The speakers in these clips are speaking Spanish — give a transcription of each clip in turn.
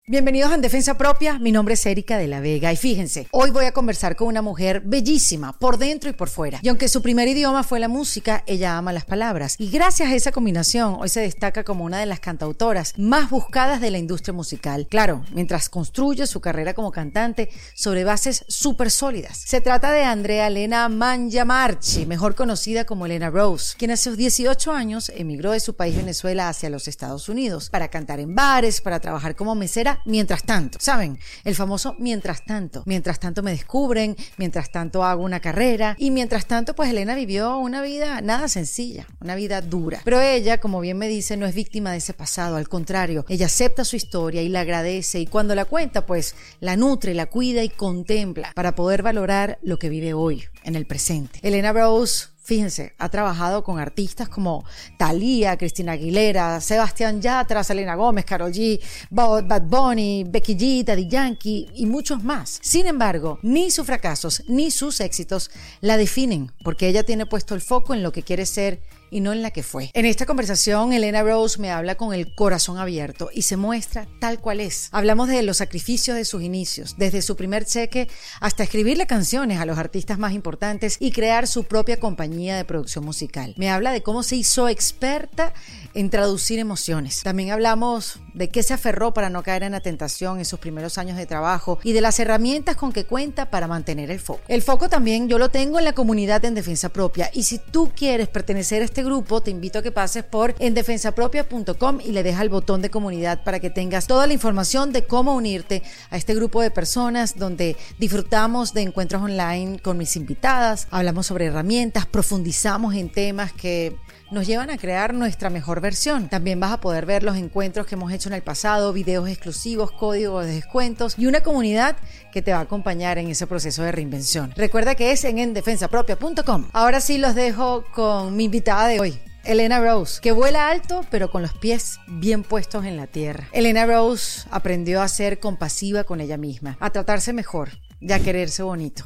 Bienvenidos a En Defensa Propia, mi nombre es Erika de la Vega y fíjense, hoy voy a conversar con una mujer bellísima por dentro y por fuera. Y aunque su primer idioma fue la música, ella ama las palabras y gracias a esa combinación hoy se destaca como una de las cantautoras más buscadas de la industria musical. Claro, mientras construye su carrera como cantante sobre bases súper sólidas. Se trata de Andrea Elena Mangiamarchi, mejor conocida como Elena Rose, quien a sus 18 años emigró de su país Venezuela hacia los Estados Unidos para cantar en bares, para trabajar como mesera. Mientras tanto, ¿saben? El famoso mientras tanto me descubren, mientras tanto hago una carrera y mientras tanto pues Elena vivió una vida nada sencilla, una vida dura. Pero ella, como bien me dice, no es víctima de ese pasado, al contrario, ella acepta su historia y la agradece y cuando la cuenta pues la nutre, la cuida y contempla para poder valorar lo que vive hoy, en el presente. Elena Rose, fíjense, ha trabajado con artistas como Thalía, Cristina Aguilera, Sebastián Yatra, Selena Gómez, Karol G, Bad Bunny, Becky G, Daddy Yankee y muchos más. Sin embargo, ni sus fracasos ni sus éxitos la definen, porque ella tiene puesto el foco en lo que quiere ser y no en la que fue. En esta conversación, Elena Rose me habla con el corazón abierto y se muestra tal cual es. Hablamos de los sacrificios de sus inicios, desde su primer cheque hasta escribirle canciones a los artistas más importantes y crear su propia compañía de producción musical. Me habla de cómo se hizo experta en traducir emociones. También hablamos de qué se aferró para no caer en la tentación en sus primeros años de trabajo y de las herramientas con que cuenta para mantener el foco. El foco también yo lo tengo en la comunidad En Defensa Propia y si tú quieres pertenecer a este grupo, te invito a que pases por endefensapropia.com y le dejas el botón de comunidad para que tengas toda la información de cómo unirte a este grupo de personas donde disfrutamos de encuentros online con mis invitadas, hablamos sobre herramientas, profundizamos en temas que nos llevan a crear nuestra mejor versión. También vas a poder ver los encuentros que hemos hecho en el pasado, videos exclusivos, códigos de descuentos y una comunidad que te va a acompañar en ese proceso de reinvención. Recuerda que es en endefensapropia.com. Ahora sí los dejo con mi invitada de hoy, Elena Rose, que vuela alto pero con los pies bien puestos en la tierra. Elena Rose aprendió a ser compasiva con ella misma, a tratarse mejor y a quererse bonito.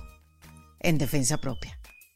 En Defensa Propia.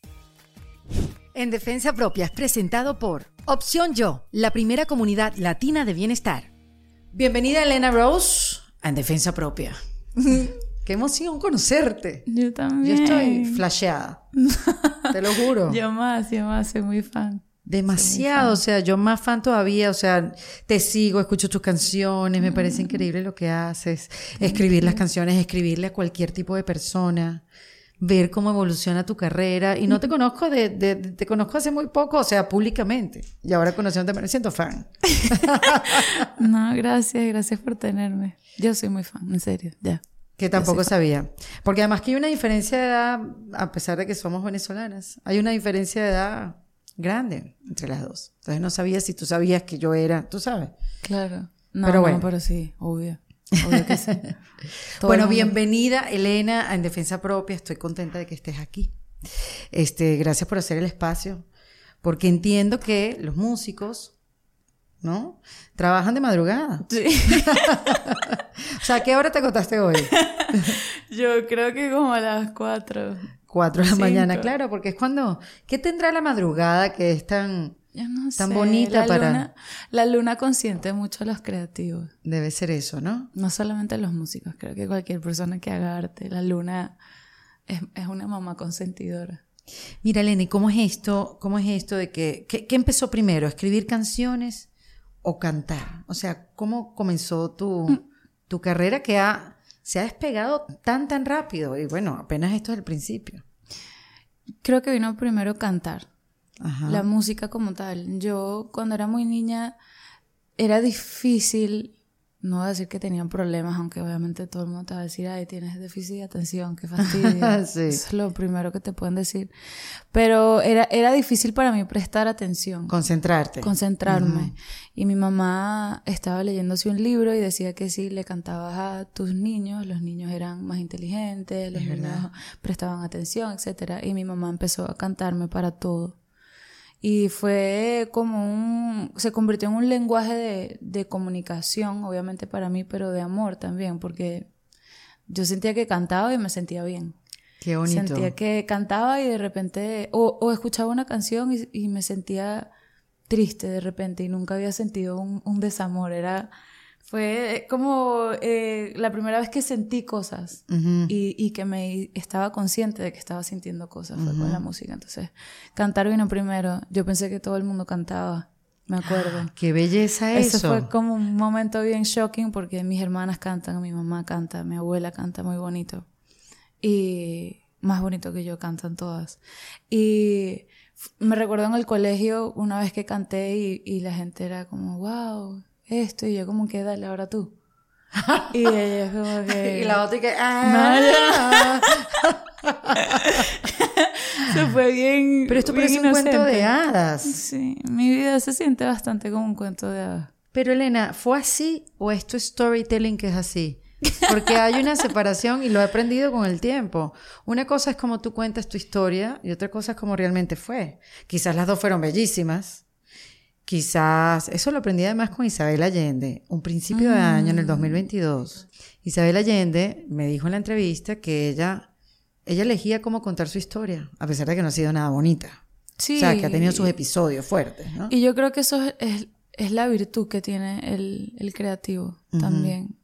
En Defensa Propia es presentado por Opción Yo, la primera comunidad latina de bienestar. Bienvenida Elena Rose a En Defensa Propia. Qué emoción conocerte. Yo también. Yo estoy flasheada. Te lo juro. Yo más, soy muy fan. Demasiado, o sea, yo más fan todavía, o sea, te sigo, escucho tus canciones, me parece increíble lo que haces. Escribir las canciones, escribirle a cualquier tipo de persona. Ver cómo evoluciona tu carrera y no te conozco te conozco hace muy poco, o sea, públicamente y ahora conociéndote me siento fan. No, gracias por tenerme. Yo soy muy fan, en serio, ya. Que tampoco sabía, porque además que hay una diferencia de edad, a pesar de que somos venezolanas, hay una diferencia de edad grande entre las dos, entonces no sabía si tú sabías que yo era, tú sabes. Claro, no, pero bueno. Pero sí, obvio que sí. Bueno, bienvenida Elena a En Defensa Propia, estoy contenta de que estés aquí. Gracias por hacer el espacio, porque entiendo que los músicos, ¿no? Trabajan de madrugada. Sí. O sea, ¿a qué hora te acostaste hoy? Yo creo que como a las 4. 4 de la 5. mañana, claro, porque es cuando... ¿Qué tendrá la madrugada que es tan bonita para...? La luna consiente mucho a los creativos. Debe ser eso, ¿no? No solamente a los músicos, creo que cualquier persona que haga arte, la luna es una mamá consentidora. Mira, Elena, ¿y cómo es esto de que... ¿Qué empezó primero? ¿Escribir canciones o cantar? O sea, ¿cómo comenzó tu carrera que se ha despegado tan rápido? Y bueno, apenas esto es el principio. Creo que vino primero cantar. Ajá. La música como tal. Yo cuando era muy niña era difícil, no voy a decir que tenían problemas, aunque obviamente todo el mundo te va a decir, ay, tienes déficit de atención, qué fastidio. Sí. Eso es lo primero que te pueden decir. Pero era difícil para mí prestar atención. Concentrarme. Uh-huh. Y mi mamá estaba leyéndose un libro y decía que si le cantabas a tus niños, los niños eran más inteligentes, los niños prestaban atención, etcétera. Y mi mamá empezó a cantarme para todo. Y fue como se convirtió en un lenguaje de comunicación, obviamente para mí, pero de amor también, porque yo sentía que cantaba y me sentía bien. Qué bonito. Sentía que cantaba y de repente, o escuchaba una canción y me sentía triste de repente y nunca había sentido un desamor, era Fue como la primera vez que sentí cosas y que estaba consciente de que estaba sintiendo cosas, fue con la música. Entonces, cantar vino primero. Yo pensé que todo el mundo cantaba, me acuerdo. ¡Qué belleza eso! Eso fue como un momento bien shocking porque mis hermanas cantan, mi mamá canta, mi abuela canta muy bonito. Y más bonito que yo cantan todas. Y me recuerdo en el colegio una vez que canté y la gente era como, wow, esto, y yo como que dale, ahora tú. Y ella como que... y la otra y que... Se fue bien. Pero esto bien parece un inocente. cuento de hadas. Sí, mi vida se siente bastante como un cuento de hadas. Pero Elena, ¿fue así o es tu storytelling que es así? Porque hay una separación y lo he aprendido con el tiempo. Una cosa es como tú cuentas tu historia y otra cosa es como realmente fue. Quizás las dos fueron bellísimas. Quizás, eso lo aprendí además con Isabel Allende, un principio de año en el 2022. Isabel Allende me dijo en la entrevista que ella elegía cómo contar su historia, a pesar de que no ha sido nada bonita. Sí. O sea, que ha tenido sus episodios fuertes, ¿no? Y yo creo que eso es la virtud que tiene el creativo también.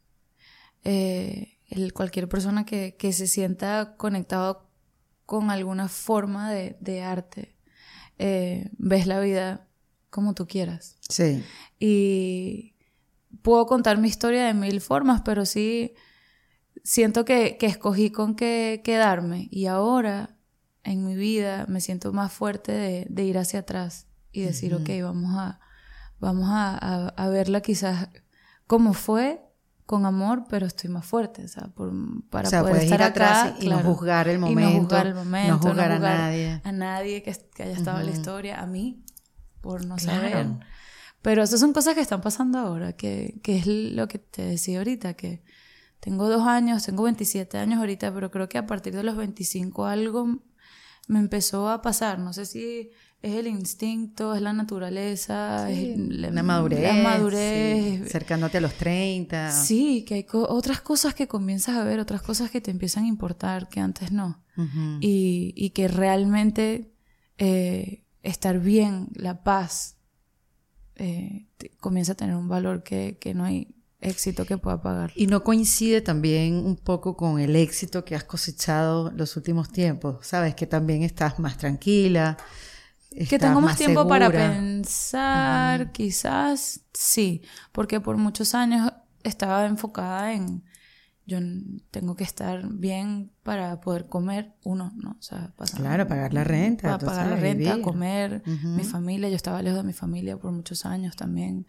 Cualquier persona que se sienta conectado con alguna forma de arte, ves la vida como tú quieras. Sí. Y puedo contar mi historia de 1000 formas, pero sí siento que escogí con qué quedarme. Y ahora, en mi vida, me siento más fuerte de ir hacia atrás y decir, ok, vamos a verla quizás como fue, con amor, pero estoy más fuerte, o sea, para poder estar atrás acá, y no juzgar el momento. Y no juzgar el momento, no juzgar a nadie. A nadie que haya estado en la historia, a mí, por no saber. Pero esas son cosas que están pasando ahora, que es lo que te decía ahorita, que tengo 2 años, tengo 27 años ahorita, pero creo que a partir de los 25 algo me empezó a pasar. No sé si es el instinto, es la naturaleza, sí, es la madurez. La madurez. Sí, acercándote a los 30. Sí, que hay otras cosas que comienzas a ver, otras cosas que te empiezan a importar que antes no. Y que realmente estar bien, la paz, comienza a tener un valor que no hay éxito que pueda pagar. ¿Y no coincide también un poco con el éxito que has cosechado los últimos tiempos? ¿Sabes? Que también estás más tranquila, que tengo más tiempo segura para pensar, quizás, sí. Porque por muchos años estaba enfocada en... Yo tengo que estar bien para poder comer, uno, ¿no? O sea, claro, pagar la renta. Para pagar la renta, comer, mi familia. Yo estaba lejos de mi familia por muchos años también.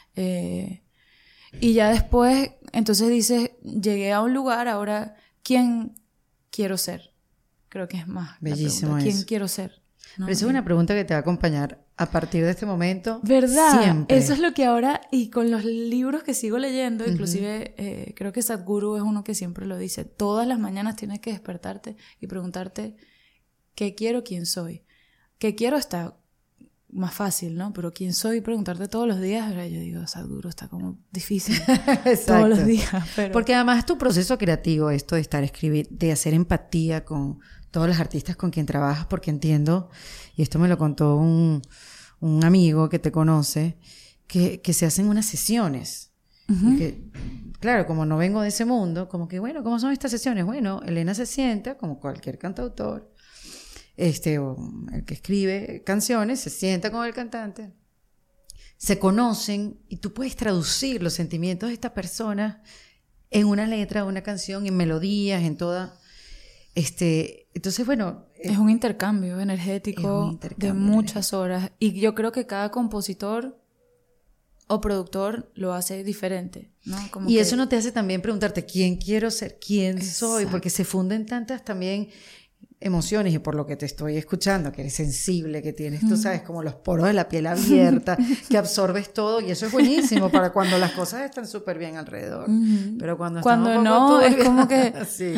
Y ya después, entonces dices, llegué a un lugar, ahora, ¿quién quiero ser? Creo que es más bellísimo la pregunta. ¿Quién eso. quiero ser? ¿No? Pero esa es una pregunta que te va a acompañar a partir de este momento. ¿Verdad? Siempre. Eso es lo que ahora, y con los libros que sigo leyendo, inclusive creo que Sadhguru es uno que siempre lo dice, todas las mañanas tienes que despertarte y preguntarte ¿qué quiero? ¿Quién soy? ¿Qué quiero? Está más fácil, ¿no? Pero ¿quién soy? Preguntarte todos los días, ¿verdad? Yo digo, Sadhguru está como difícil todos los días. Pero... Porque además tu proceso creativo, esto de estar escribir, de hacer empatía con todos los artistas con quien trabajas, porque entiendo, y esto me lo contó un amigo que te conoce, que se hacen unas sesiones. Que, claro, como no vengo de ese mundo, como que, bueno, ¿cómo son estas sesiones? Bueno, Elena se sienta, como cualquier cantautor, o el que escribe canciones, se sienta con el cantante, se conocen y tú puedes traducir los sentimientos de esta persona en una letra, una canción, en melodías, en toda... entonces, bueno... Es un intercambio energético de muchas horas. Y yo creo que cada compositor o productor lo hace diferente, ¿no? Como y que... eso no te hace también preguntarte quién quiero ser, quién soy, porque se funden tantas también emociones, y por lo que te estoy escuchando, que eres sensible, que tienes, tú sabes, como los poros de la piel abierta, que absorbes todo, y eso es buenísimo para cuando las cosas están súper bien alrededor. Pero cuando no, es como que...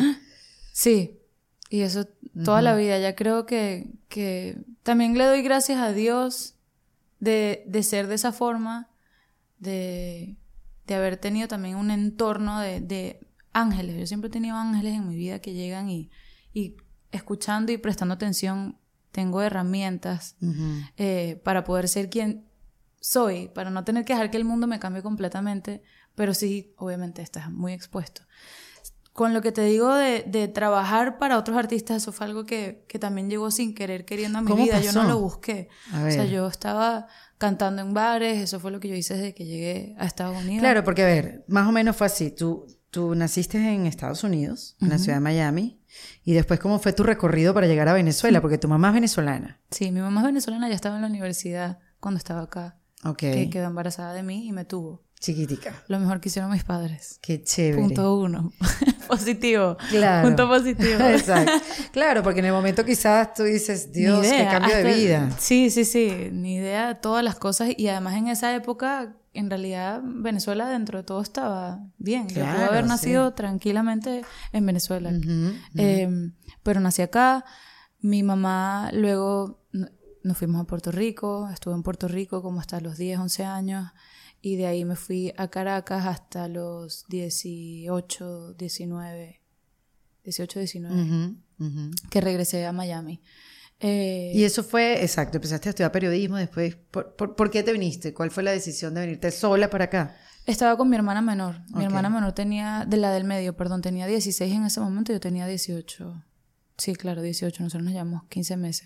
Sí. Y eso toda la vida. Ya creo que también le doy gracias a Dios de ser de esa forma, de haber tenido también un entorno de ángeles. Yo siempre he tenido ángeles en mi vida que llegan y escuchando y prestando atención, tengo herramientas para poder ser quien soy, para no tener que dejar que el mundo me cambie completamente, pero sí, obviamente estás muy expuesto. Con lo que te digo de trabajar para otros artistas, eso fue algo que también llegó sin querer, queriendo a mi vida. pasó? Yo no lo busqué. A O sea, ver. yo estaba cantando en bares, eso fue lo que yo hice desde que llegué a Estados Unidos. Claro, porque a ver, más o menos fue así. Tú naciste en Estados Unidos, en la ciudad de Miami, y después ¿cómo fue tu recorrido para llegar a Venezuela? Porque tu mamá es venezolana. Sí, mi mamá es venezolana, ya estaba en la universidad cuando estaba acá. Ok. Que quedó embarazada de mí y me tuvo. Chiquitica. Lo mejor que hicieron mis padres. Qué chévere. Punto 1. Positivo. Claro. Punto positivo. Exacto. Claro, porque en el momento quizás tú dices, Dios, Ni idea, qué cambio de hasta- vida. Sí, ni idea de todas las cosas. Y además en esa época, en realidad, Venezuela dentro de todo estaba bien. Yo Claro, pude haber sí. nacido tranquilamente en Venezuela. Ujú. Pero nací acá. Mi mamá luego nos fuimos a Puerto Rico. Estuve en Puerto Rico como hasta los 10, 11 años. Y de ahí me fui a Caracas hasta los 18, 19. Ujú, ujú. Que regresé a Miami. Y eso fue, exacto, empezaste a estudiar periodismo después. ¿Por qué te viniste? ¿Cuál fue la decisión de venirte sola para acá? Estaba con mi hermana menor. Mi Ok. hermana menor tenía, de la del medio, perdón, tenía 16 en ese momento, yo tenía 18. Sí, claro, 18, nosotros nos llevamos 15 meses.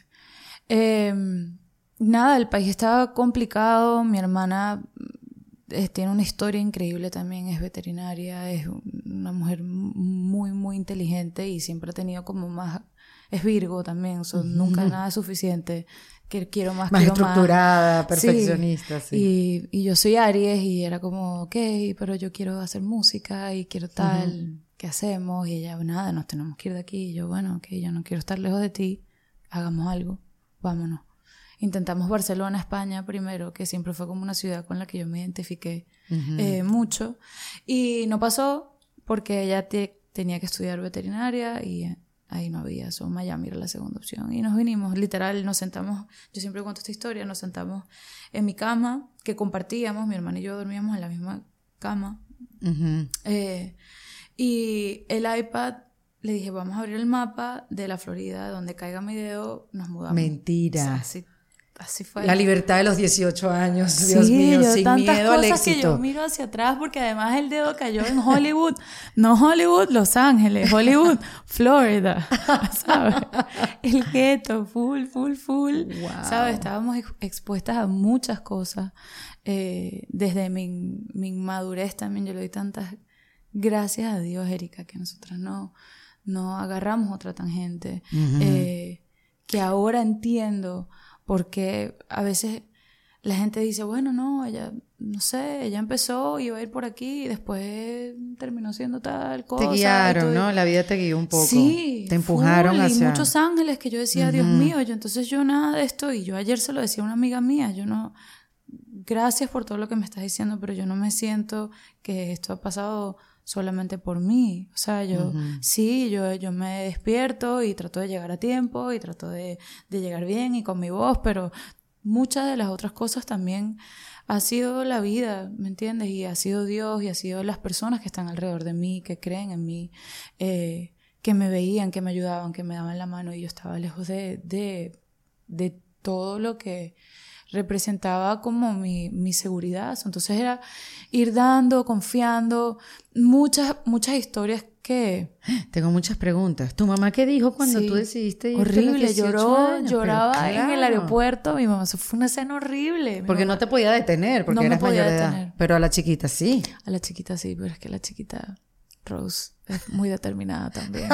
Nada, el país estaba complicado, mi hermana tiene una historia increíble también, es veterinaria, es una mujer muy, muy inteligente y siempre ha tenido como más, es Virgo también, nunca nada suficiente, que quiero más, Más quiero estructurada, más. perfeccionista, sí. Y yo soy Aries y era como, ok, pero yo quiero hacer música y quiero tal, ¿qué hacemos? Y ella, nada, nos tenemos que ir de aquí. Y yo, bueno, ok, yo no quiero estar lejos de ti, hagamos algo, vámonos. Intentamos Barcelona, España primero, que siempre fue como una ciudad con la que yo me identifiqué mucho. Y no pasó porque ella tenía que estudiar veterinaria y ahí no había. Miami era la segunda opción. Y nos vinimos, literal, nos sentamos, yo siempre cuento esta historia, nos sentamos en mi cama, que compartíamos, mi hermana y yo dormíamos en la misma cama. Ujú. Y el iPad, le dije, vamos a abrir el mapa de la Florida, donde caiga mi dedo, nos mudamos. Mentira. O sea, así fue. La libertad de los 18 años, Sí, Dios mío, yo sin tantas miedo al cosas que yo éxito. miro hacia atrás porque además el dedo cayó en Hollywood, no Hollywood, Los Ángeles, Hollywood, Florida, ¿sabes? El gueto, full, Wow. ¿sabes? Estábamos expuestas a muchas cosas. Desde mi inmadurez también, yo le doy tantas gracias a Dios, Erika, que nosotras no agarramos otra tangente, que ahora entiendo. Porque a veces la gente dice, bueno, no, ella, no sé, ella empezó, iba a ir por aquí y después terminó siendo tal cosa. Te guiaron, ¿no? La vida te guió un poco. Sí. Te empujaron full, hacia... Y muchos ángeles que yo decía, Dios mío, entonces yo nada de esto. Y yo ayer se lo decía a una amiga mía, yo no... Gracias por todo lo que me estás diciendo, pero yo no me siento que esto ha pasado solamente por mí. O sea, yo sí, yo me despierto y trato de llegar a tiempo y trato de llegar bien y con mi voz, pero muchas de las otras cosas también ha sido la vida, ¿me entiendes? Y ha sido Dios y ha sido las personas que están alrededor de mí, que creen en mí, que me veían, que me ayudaban, que me daban la mano y yo estaba lejos de todo lo que representaba como mi seguridad. Entonces era ir dando, confiando, muchas historias que... Tengo muchas preguntas. ¿Tu mamá qué dijo cuando Sí, tú decidiste irte a los horrible, 18 años? lloraba Pero en el claro, aeropuerto. Mi mamá, eso fue una escena horrible. Mi porque mamá- no te podía detener, porque No me eras podía mayor de edad. detener. Pero a la chiquita sí. A la chiquita sí, pero es que la chiquita Rose es muy determinada también.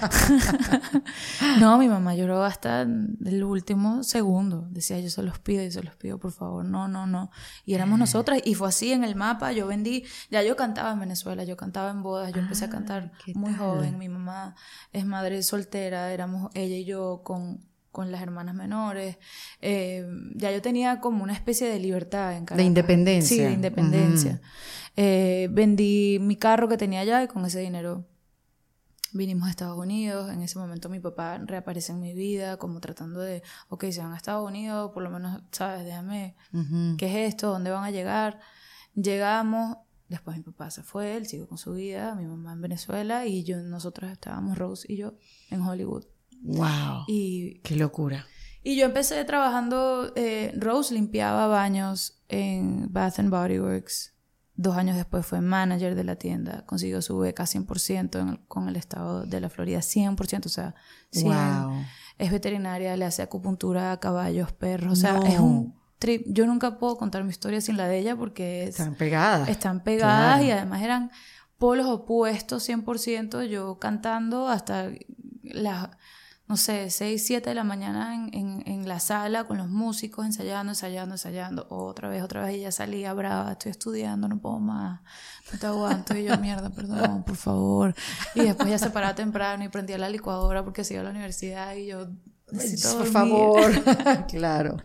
No, mi mamá lloró hasta el último segundo. Decía, yo se los pido, por favor. No. Y éramos nosotras. Y fue así en el mapa. Yo vendí... Ya yo cantaba en Venezuela, yo cantaba en bodas. Yo empecé a cantar ¿qué muy tal? joven. Mi mamá es madre soltera. Éramos ella y yo con las hermanas menores. Ya yo tenía como una especie de libertad en Caracas. De independencia. Sí, de independencia. Vendí mi carro que tenía allá y con ese dinero vinimos a Estados Unidos. En ese momento mi papá reaparece en mi vida como tratando de, ok, se van a Estados Unidos, por lo menos, ¿sabes? Déjame, ¿qué es esto? ¿Dónde van a llegar? Llegamos, después mi papá se fue, él siguió con su vida, mi mamá en Venezuela y nosotros estábamos, Rose y yo, en Hollywood. Wow. Y Qué locura. yo empecé trabajando, Rose limpiaba baños en Bath and Body Works. 2 años después fue manager de la tienda, consiguió su beca 100% con el estado de la Florida, 100%, o sea, 100. Wow. Es veterinaria, le hace acupuntura a caballos, perros, o sea, es un trip. Yo nunca puedo contar mi historia sin la de ella porque Están pegadas. Están pegadas, claro. y además eran polos opuestos 100%, yo cantando hasta las, no sé, 6, 7 de la mañana en la sala con los músicos ensayando, otra vez, y ella salía brava, estoy estudiando, no puedo más, no te aguanto, y yo, mierda, perdón, por favor, y después ya se paraba temprano y prendía la licuadora porque se iba a la universidad y yo necesito por dormir. favor. Claro.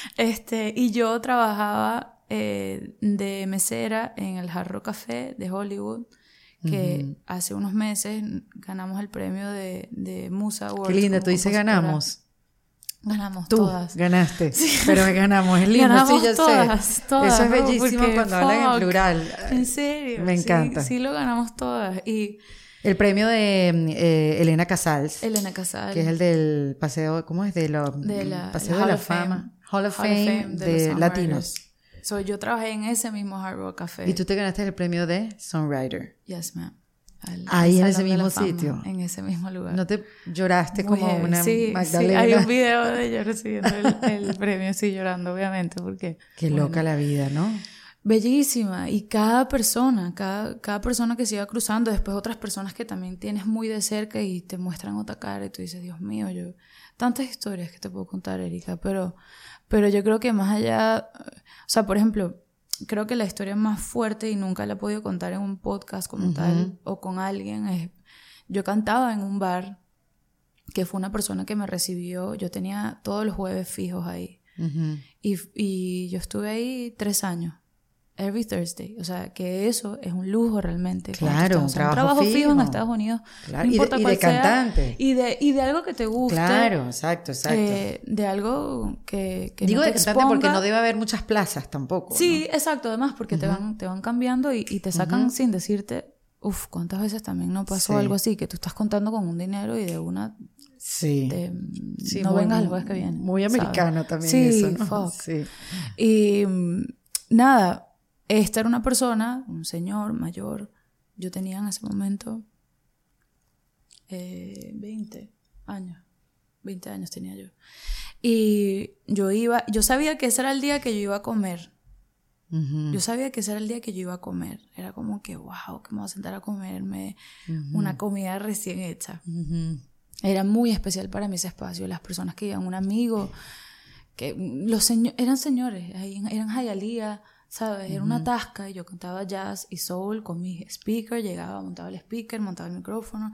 Y yo trabajaba de mesera en el Hard Rock Café de Hollywood, que hace unos meses ganamos el premio de Musa Awards. Qué linda, tú dices ganamos. Ganamos tú todas. Ganaste, sí. Pero ganamos, es lindo, ganamos sí, yo todas, sé. Todas, eso es ¿no? bellísimo porque, cuando hablan en plural. En serio. Me encanta. Sí, lo ganamos todas. Y el premio de Elena Casals. Elena Casals. Que es el del paseo, ¿cómo es? Paseo de la Fama. Hall of Fame de latinos. Yo trabajé en ese mismo Hard Rock Café. Y tú te ganaste el premio de Songwriter. Yes, ma'am. Ahí en ese mismo sitio. En ese mismo lugar. ¿No te lloraste como una Magdalena? Sí, hay un video de yo recibiendo el premio, sí, llorando, obviamente, porque... Qué loca la vida, ¿no? Bellísima. Y cada persona que se iba cruzando, después otras personas que también tienes muy de cerca y te muestran otra cara y tú dices, Dios mío, tantas historias que te puedo contar, Erika, pero yo creo que más allá, o sea, por ejemplo, creo que la historia más fuerte, y nunca la he podido contar en un podcast como tal o con alguien, es, yo cantaba en un bar que fue una persona que me recibió, yo tenía todos los jueves fijos ahí, y yo estuve ahí 3 años. Every Thursday, o sea, que eso es un lujo realmente. Claro, un trabajo fijo en Estados Unidos, claro. No importa y cuál de cantante. Sea, y de algo que te guste. Claro, exacto. De algo que digo no te de cantante exponga. porque no debe haber muchas plazas tampoco. Sí, ¿no? Exacto, además, porque te van cambiando y te sacan sin decirte, cuántas veces también no pasó algo así, que tú estás contando con un dinero y de una... Sí. No vengas el jueves que viene. Muy americano, ¿sabes? También eso, ¿no? Fuck. Sí. Y nada, esta era una persona, un señor mayor, yo tenía en ese momento 20 años tenía yo. Y yo sabía que ese era el día que yo iba a comer. Yo sabía que ese era el día que yo iba a comer. Era como que, wow, que me voy a sentar a comerme una comida recién hecha. Era muy especial para mí ese espacio. Las personas que iban, un amigo, que eran señores, eran Hialeah, ¿sabes? Era una tasca y yo cantaba jazz y soul con mi speaker, llegaba, montaba el speaker, montaba el micrófono,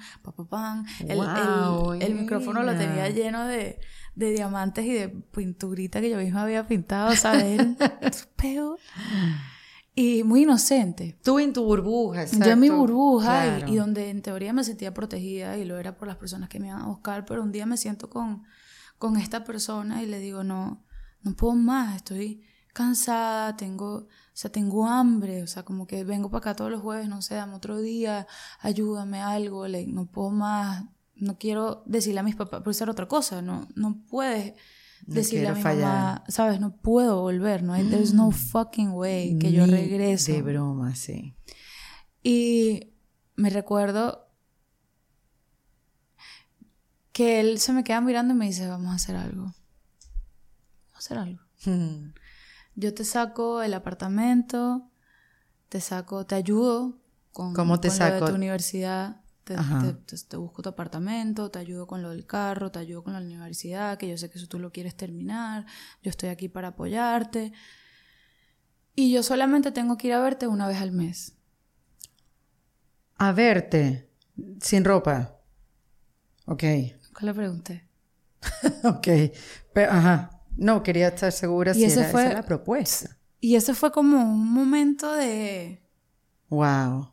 el micrófono lo tenía lleno de diamantes y de pinturita que yo misma había pintado, ¿sabes? Peo. Y muy inocente. Tú en tu burbuja, exacto. Yo en mi burbuja, claro. y donde en teoría me sentía protegida, y lo era por las personas que me iban a buscar, pero un día me siento con esta persona y le digo, no puedo más, estoy cansada, tengo hambre, o sea, como que vengo para acá todos los jueves, no sé, dame otro día, ayúdame algo, no puedo más, no quiero decirle a mis papás, por ser otra cosa, no puedes decirle a mi mamá, ¿sabes? No puedo volver, no hay, there's no fucking way que yo regrese. De broma, sí. Y me recuerdo que él se me queda mirando y me dice, vamos a hacer algo. Yo te saco el apartamento, te ayudo con lo de tu universidad, te busco tu apartamento, te ayudo con lo del carro, te ayudo con la universidad, que yo sé que eso tú lo quieres terminar, yo estoy aquí para apoyarte. Y yo solamente tengo que ir a verte una vez al mes. ¿A verte? ¿Sin ropa? Ok. Nunca le pregunté. Ok. Pero, no, quería estar segura si esa era la propuesta. Y ese fue como un momento de... Wow.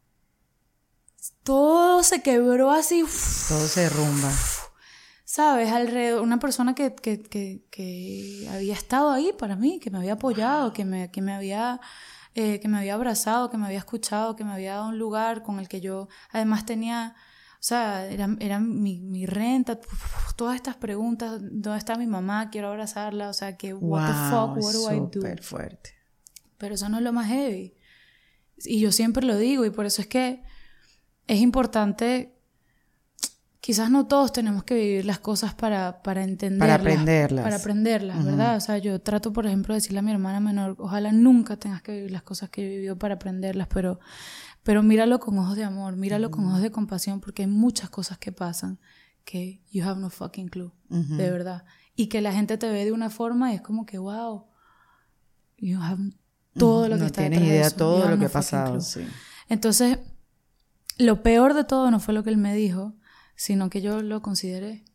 Todo se quebró así. Todo se derrumba. ¿Sabes? Alrededor, una persona que había estado ahí para mí, que me había apoyado, que me había abrazado, que me había escuchado, que me había dado un lugar con el que yo además tenía... O sea, era mi renta, todas estas preguntas, ¿dónde está mi mamá? Quiero abrazarla, o sea, que what the fuck, what do I do? Súper fuerte. Pero eso no es lo más heavy. Y yo siempre lo digo, y por eso es que es importante, quizás no todos tenemos que vivir las cosas para entenderlas. Para aprenderlas, ¿verdad? O sea, yo trato, por ejemplo, de decirle a mi hermana menor, ojalá nunca tengas que vivir las cosas que he vivido para aprenderlas, pero míralo con ojos de amor, míralo con ojos de compasión, porque hay muchas cosas que pasan que you have no fucking clue, de verdad. Y que la gente te ve de una forma y es como que, wow, you have todo lo que está detrás de eso. No tienes idea de todo lo que ha pasado, sí. Entonces, lo peor de todo no fue lo que él me dijo, sino que yo lo consideré.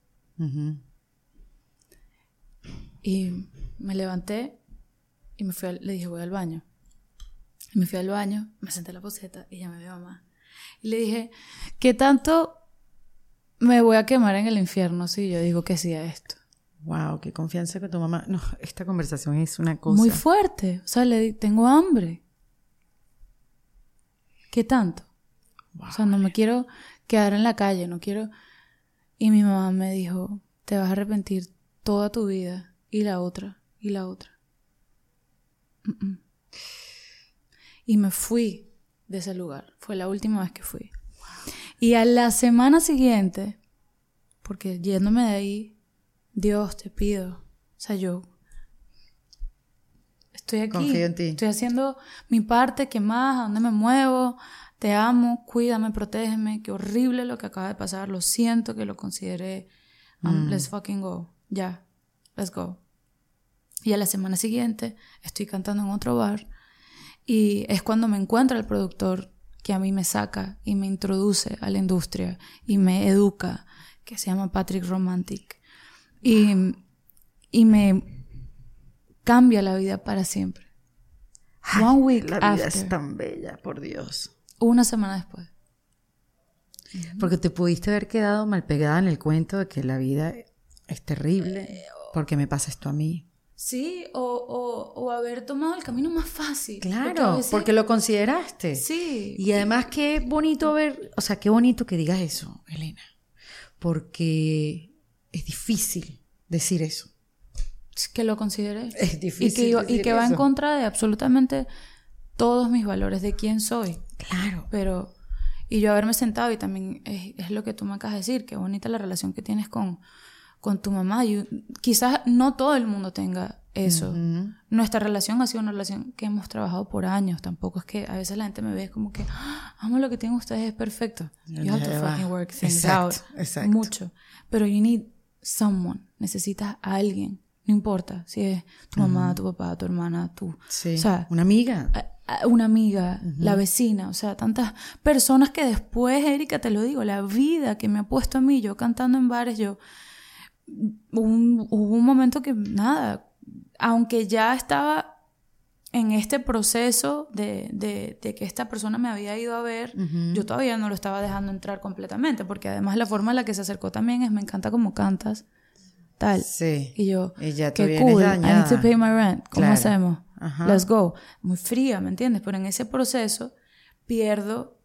Y me levanté y le dije, voy al baño. Y me fui al baño, me senté en la poseta y llamé a mi mamá. Y le dije, ¿qué tanto me voy a quemar en el infierno si yo digo que sí a esto? Wow, qué confianza con tu mamá. No, esta conversación es una cosa muy fuerte. O sea, tengo hambre. ¿Qué tanto? Wow. O sea, no me quiero quedar en la calle, no quiero... Y mi mamá me dijo, te vas a arrepentir toda tu vida, y la otra, y la otra. Y me fui de ese lugar. Fue la última vez que fui. Wow. Y a la semana siguiente, porque yéndome de ahí, Dios, te pido, o sea, yo estoy aquí, confío en ti. Estoy haciendo mi parte, ¿qué más? ¿A dónde me muevo? Te amo, cuídame, protégeme, qué horrible lo que acaba de pasar, lo siento que lo consideré, let's fucking go, ya, let's go. Y a la semana siguiente estoy cantando en otro bar y es cuando me encuentra el productor que a mí me saca y me introduce a la industria y me educa, que se llama Patrick Romantic. Y me cambia la vida para siempre. One week la vida after, es tan bella, por Dios. Una semana después. Porque te pudiste haber quedado mal pegada en el cuento de que la vida es terrible porque me pasa esto a mí. Sí, o haber tomado el camino más fácil. Claro, porque lo consideraste. Sí. Y además qué bonito ver, o sea, qué bonito que digas eso, Elena. Porque es difícil decir eso. Que lo consideré. Es difícil y que va en contra de absolutamente todos mis valores de quién soy. Claro. Pero, y yo haberme sentado, y también es lo que tú me acabas de decir, qué bonita la relación que tienes con tu mamá. Quizás no todo el mundo tenga eso. Nuestra relación ha sido una relación que hemos trabajado por años. Tampoco es que a veces la gente me ve como que, amo, lo que tienen ustedes es perfecto. You have to fucking work things out. Exacto. Mucho. Pero you need someone. Necesitas a alguien. No importa si es tu mamá, tu papá, tu hermana, sí, o sea, una amiga. Una amiga, la vecina, o sea, tantas personas que después, Erika, te lo digo, la vida que me ha puesto a mí, yo cantando en bares, hubo un momento que nada, aunque ya estaba en este proceso de que esta persona me había ido a ver, yo todavía no lo estaba dejando entrar completamente, porque además la forma en la que se acercó también es, me encanta cómo cantas, tal. Sí. Y yo, qué cool, dañada. I need to pay my rent. ¿Cómo Claro. hacemos? Ajá. Let's go. Muy fría, ¿me entiendes? Pero en ese proceso pierdo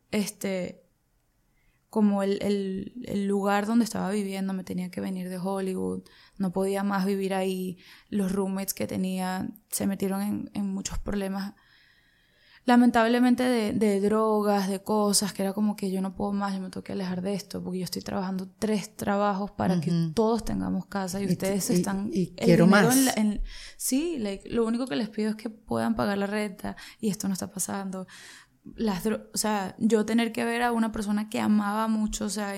como el lugar donde estaba viviendo. Me tenía que venir de Hollywood, no podía más vivir ahí. Los roommates que tenía se metieron en muchos problemas, lamentablemente de drogas, de cosas, que era como que yo no puedo más, yo me tengo que alejar de esto, porque yo estoy trabajando 3 trabajos para que todos tengamos casa y ustedes están... Y quiero más. Sí, lo único que les pido es que puedan pagar la renta y esto no está pasando. O sea, yo tener que ver a una persona que amaba mucho, o sea,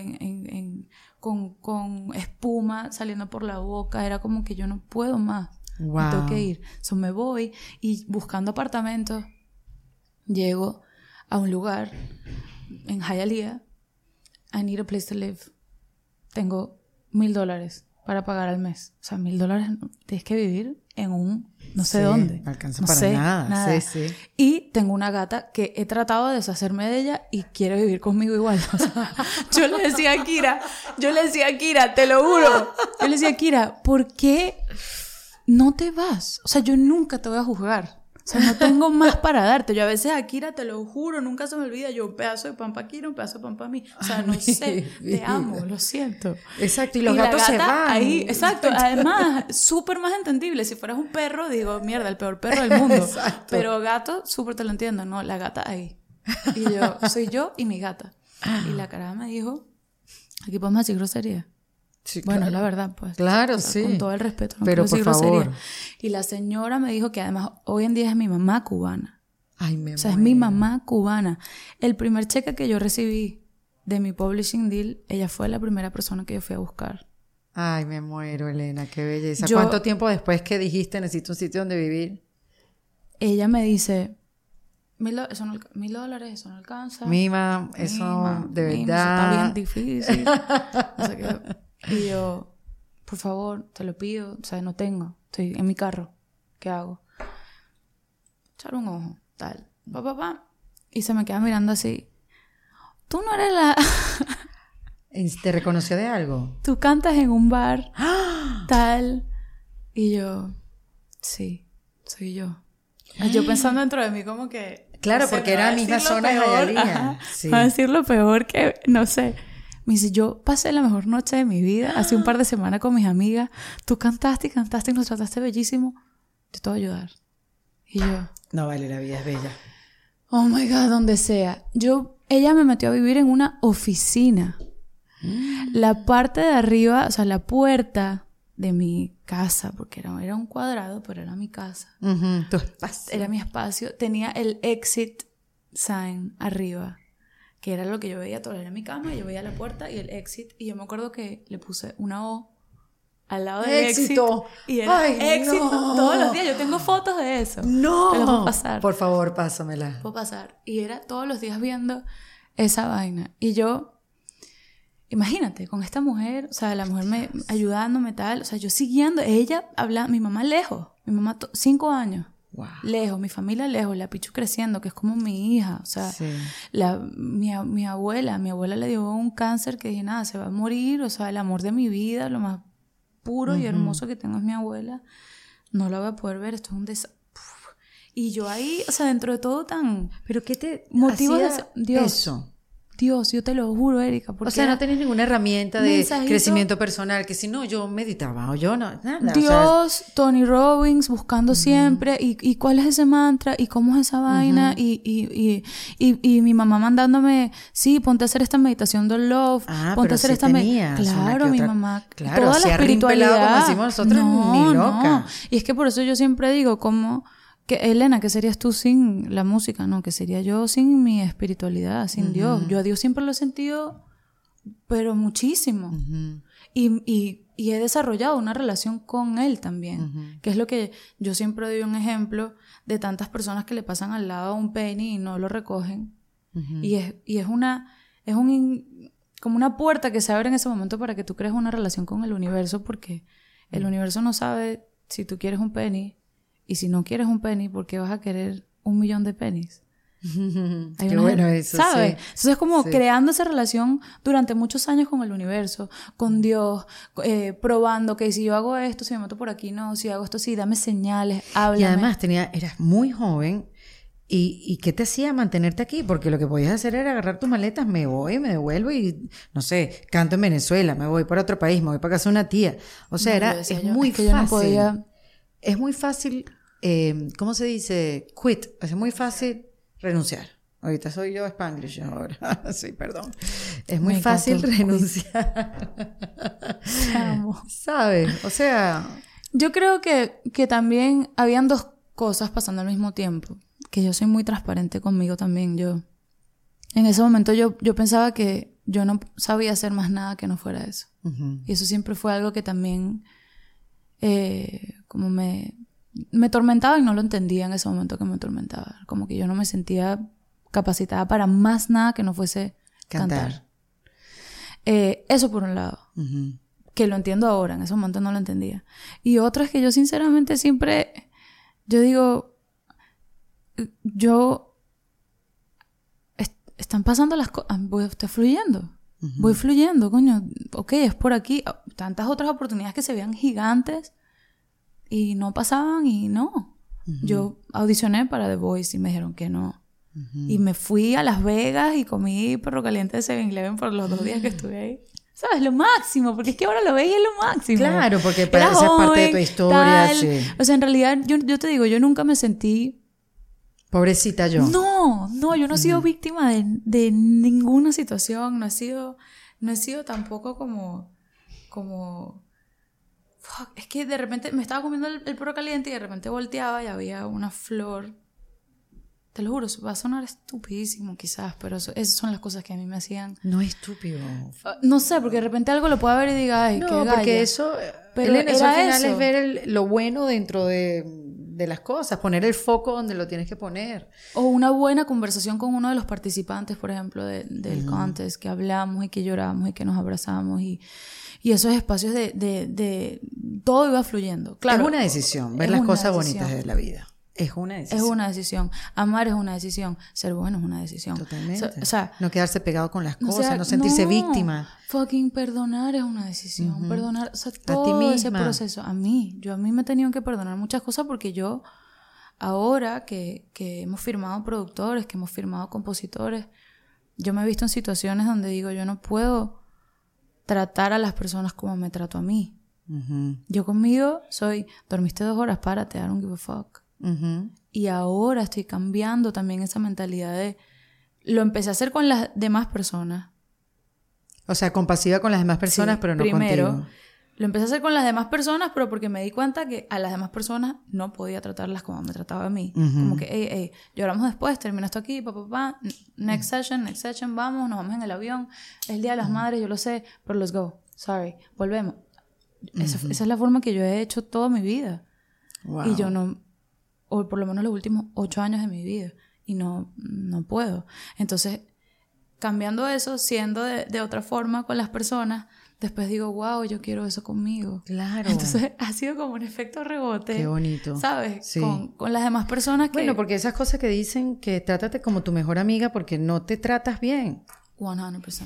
con espuma saliendo por la boca, era como que yo no puedo más. Wow. Me tengo que ir. So me voy y buscando apartamentos, llego a un lugar en Hialeah. I need a place to live. Tengo $1,000 para pagar al mes. O sea, $1,000 tienes que vivir en un no sé dónde. No alcanza para nada. Sí. Y tengo una gata que he tratado de deshacerme de ella y quiere vivir conmigo igual. O sea, yo le decía a Kira, te lo juro. Yo le decía a Kira, ¿por qué no te vas? O sea, yo nunca te voy a juzgar. O sea, no tengo más para darte. Yo a veces a Kira, te lo juro, nunca se me olvida. Yo un pedazo de pan para Kira, un pedazo de pan para mí. O sea, no sé, te amo, lo siento. Exacto, y los gatos se van. Ahí, exacto, además, súper más entendible. Si fueras un perro, digo, mierda, el peor perro del mundo. Exacto. Pero gato, súper te lo entiendo, ¿no? La gata ahí. Y yo, soy yo y mi gata. Y la caraja me dijo, aquí podemos decir grosería. Sí, Bueno, claro. la verdad, pues. Claro, o sea, sí. con todo el respeto. No pero quiero por decir favor. grosería. Y la señora me dijo que además hoy en día es mi mamá cubana. Ay, me O sea, es muero. mi mamá cubana. El primer cheque que yo recibí de mi publishing deal, ella fue la primera persona que yo fui a buscar. Ay, me muero, Elena, qué belleza. Yo- ¿Cuánto tiempo después que dijiste necesito un sitio donde vivir? Ella me dice, $1,000, eso no alcanza. Mima, eso Mima, de mima, verdad. eso está bien difícil. No sé qué. Y yo, por favor, te lo pido. O sea, no tengo. Estoy en mi carro. ¿Qué hago? Echar un ojo, tal. Pa. Y se me queda mirando así. Tú no eres la... ¿Te reconoció de algo? Tú cantas en un bar, tal. Y yo, sí, soy yo. Yo pensando dentro de mí como que... Claro, no sé, porque me va era a la misma decir lo zona de peor, Hialeah. ajá, Sí. va a decir lo peor que... No sé. Me dice, yo pasé la mejor noche de mi vida hace un par de semanas con mis amigas. Tú cantaste y nos trataste bellísimo. Yo te voy a ayudar. Y yo... No vale, la vida es bella. Oh my God, donde sea. Ella me metió a vivir en una oficina. La parte de arriba, o sea, la puerta de mi casa, porque era un cuadrado, pero era mi casa. Ujú, tu espacio. Era mi espacio. Tenía el exit sign arriba, que era lo que yo veía todo. Era mi cama, y yo veía la puerta y el exit. Y yo me acuerdo que le puse una O al lado del ¡Éxito! exit. Y era ¡Ay, éxito no! todos los días. Yo tengo fotos de eso. ¡No! Te las puedo pasar. Por favor, pásamela. Puedo pasar. Y era todos los días viendo esa vaina. Y yo, imagínate, con esta mujer, o sea, la mujer me ayudándome tal, o sea, yo siguiendo, ella hablando, mi mamá lejos, mi mamá 5 años, Wow. lejos, mi familia lejos, la Pichu creciendo, que es como mi hija, o sea, Sí. mi abuela le dio un cáncer que dije, nada, se va a morir, o sea, el amor de mi vida, lo más puro y hermoso que tengo es mi abuela, no la voy a poder ver, esto es un desastre. Y yo ahí, o sea, dentro de todo tan... ¿Pero qué te motivos hacía de... Dios, eso? Yo te lo juro, Erika. Porque O sea, no tenés ninguna herramienta de mensajito. crecimiento personal, que si no, yo meditaba o yo no, nada. Dios, Tony Robbins, buscando siempre, y cuál es ese mantra, y cómo es esa vaina, y mi mamá mandándome, sí, ponte a hacer esta meditación del love, ponte pero a hacer sí esta tenías Claro, una que mi otra. mamá, Claro, toda si la arrimpelado, espiritualidad. como decimos nosotros, ni loca. Y es que por eso yo siempre digo, como... Que, Elena, ¿qué serías tú sin la música? No, ¿qué sería yo sin mi espiritualidad, sin Dios? Yo a Dios siempre lo he sentido, pero muchísimo. Y he desarrollado una relación con Él también, que es lo que yo siempre doy un ejemplo de tantas personas que le pasan al lado un penny y no lo recogen. Y es como una puerta que se abre en ese momento para que tú crees una relación con el universo, porque el universo no sabe si tú quieres un penny. Y si no quieres un penny, ¿por qué vas a querer 1,000,000 de pennies? Qué bueno eso, ¿sabes? sí. Entonces es como Sí. creando esa relación durante muchos años con el universo, con Dios, probando que si yo hago esto, si me meto por aquí, no, si hago esto, sí, dame señales, háblame. Y además eras muy joven. ¿Y qué te hacía mantenerte aquí? Porque lo que podías hacer era agarrar tus maletas, me voy, me devuelvo y, no sé, canto en Venezuela, me voy para otro país, me voy para casa de una tía. O sea, No, yo decía, es yo- muy es que fácil. yo no podía... Es muy fácil, ¿cómo se dice? Quit. Es muy fácil renunciar. Ahorita soy yo Spanglish ahora. Sí, perdón. Es muy Me fácil encantó, renunciar. Te amo. ¿Sabes? O sea... Yo creo que también habían dos cosas pasando al mismo tiempo. Que yo soy muy transparente conmigo también. En ese momento yo pensaba que yo no sabía hacer más nada que no fuera eso. Y eso siempre fue algo que también como me atormentaba y no lo entendía en ese momento que me atormentaba. Como que yo no me sentía capacitada para más nada que no fuese cantar. Eso por un lado. Que lo entiendo ahora, en ese momento no lo entendía. Y otro es que yo sinceramente siempre, yo digo, están pasando las cosas, estoy fluyendo. Voy fluyendo, coño. Ok, es por aquí. Tantas otras oportunidades que se veían gigantes y no pasaban y no. Yo audicioné para The Voice y me dijeron que no. Y me fui a Las Vegas y comí perro caliente de 7-Eleven por los 2 días que estuve ahí. ¿Sabes? Lo máximo, porque es que ahora lo veis y es lo máximo. Claro, porque Era esa es parte de tu joven, historia. tal. Sí. O sea, en realidad, yo te digo, yo nunca me sentí Pobrecita yo. No, yo no he sido víctima de ninguna situación, no he sido tampoco como fuck, es que de repente me estaba comiendo el perro caliente y de repente volteaba y había una flor. Te lo juro, va a sonar estupidísimo quizás, pero esas son las cosas que a mí me hacían... No es estúpido. No sé, porque de repente algo lo pueda ver y diga, ay, no, qué galla. porque eso... Pero eso al final eso. es ver lo bueno dentro de las cosas, poner el foco donde lo tienes que poner. O una buena conversación con uno de los participantes, por ejemplo, del contest, que hablamos y que lloramos y que nos abrazamos y esos espacios de todo iba fluyendo. Claro, es una decisión, ver las cosas bonitas de la vida. Es una decisión. Es una decisión. Amar es una decisión. Ser bueno es una decisión. Totalmente. O sea, no quedarse pegado con las cosas, no sentirse víctima. Fucking perdonar es una decisión. Perdonar, o sea, A ti todo ese misma. proceso. A mí me he tenido que perdonar muchas cosas porque yo, ahora que hemos firmado productores, que hemos firmado compositores, yo me he visto en situaciones donde digo, yo no puedo tratar a las personas como me trato a mí. Yo conmigo soy, dormiste 2 horas, párate, I don't give a fuck. Y ahora estoy cambiando también esa mentalidad de... Lo empecé a hacer con las demás personas. O sea, compasiva con las demás personas, Sí, pero no primero, contigo. lo empecé a hacer con las demás personas, pero porque me di cuenta que a las demás personas no podía tratarlas como me trataba a mí. Como que, hey, lloramos después, termina esto aquí, next session, vamos, nos vamos en el avión, es el Día de las Madres, yo lo sé, pero let's go, sorry, volvemos. Esa es la forma que yo he hecho toda mi vida. Wow. Y yo no, o por lo menos los últimos 8 años de mi vida, y no puedo. Entonces, cambiando eso, siendo de otra forma con las personas, después digo, wow, yo quiero eso conmigo. Claro. Entonces ha sido como un efecto rebote. Qué bonito. ¿Sabes? Sí. Con las demás personas que... Bueno, porque esas cosas que dicen que trátate como tu mejor amiga porque no te tratas bien. 100%.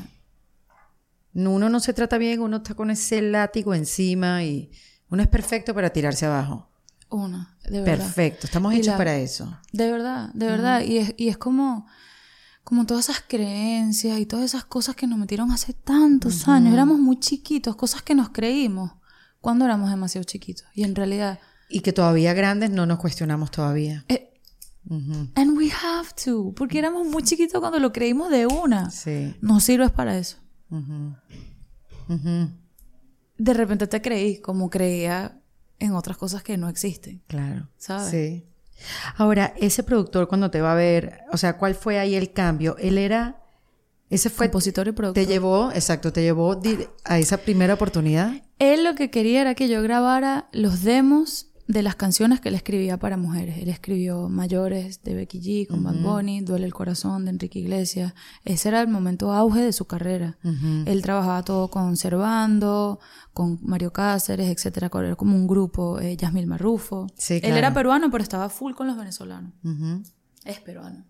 Uno no se trata bien, uno está con ese látigo encima y uno es perfecto para tirarse abajo. De verdad. Perfecto, estamos hechos para eso. De verdad. Y es como todas esas creencias y todas esas cosas que nos metieron hace tantos años. Éramos muy chiquitos, cosas que nos creímos cuando éramos demasiado chiquitos. Y en realidad... Y que todavía grandes no nos cuestionamos todavía. And we have to. Porque éramos muy chiquitos cuando lo creímos de una. Sí. No sirves para eso. De repente te creí como creía en otras cosas que no existen. Claro. ¿Sabes? Sí. Ahora, ese productor cuando te va a ver, o sea, ¿cuál fue ahí el cambio? Ese fue compositor y productor. Te llevó a esa primera oportunidad. Él lo que quería era que yo grabara los demos de las canciones que él escribía para mujeres. Él escribió Mayores de Becky G con Bad Bunny, Duele el Corazón de Enrique Iglesias. Ese era el momento auge de su carrera. Él trabajaba todo con Servando, con Mario Cáceres, etcétera. Era como un grupo, Yasmil Marrufo. Sí, claro. Él era peruano, pero estaba full con los venezolanos. Es peruano.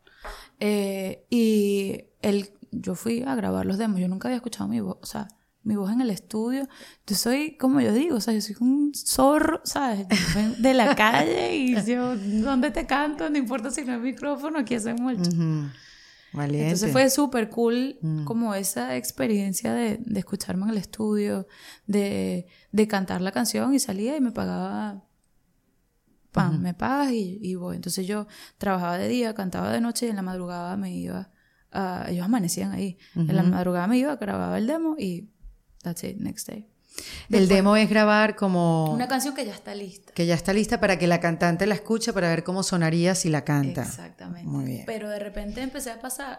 Y yo fui a grabar los demos. Yo nunca había escuchado mi voz, o sea, mi voz en el estudio. Yo soy, como yo digo, o sea, yo soy un zorro, ¿sabes? De la calle y yo, ¿dónde te canto? No importa si no hay micrófono, aquí hacemos el... Valiente. Entonces fue súper cool como esa experiencia de escucharme en el estudio, de cantar la canción y salía y me pagaba... me pagas y voy. Entonces yo trabajaba de día, cantaba de noche y en la madrugada me iba... ellos amanecían ahí. En la madrugada me iba, grababa el demo y... That's it, next day. El demo es grabar como... Una canción que ya está lista. Que ya está lista para que la cantante la escuche para ver cómo sonaría si la canta. Exactamente. Muy bien. Pero de repente empezó a pasar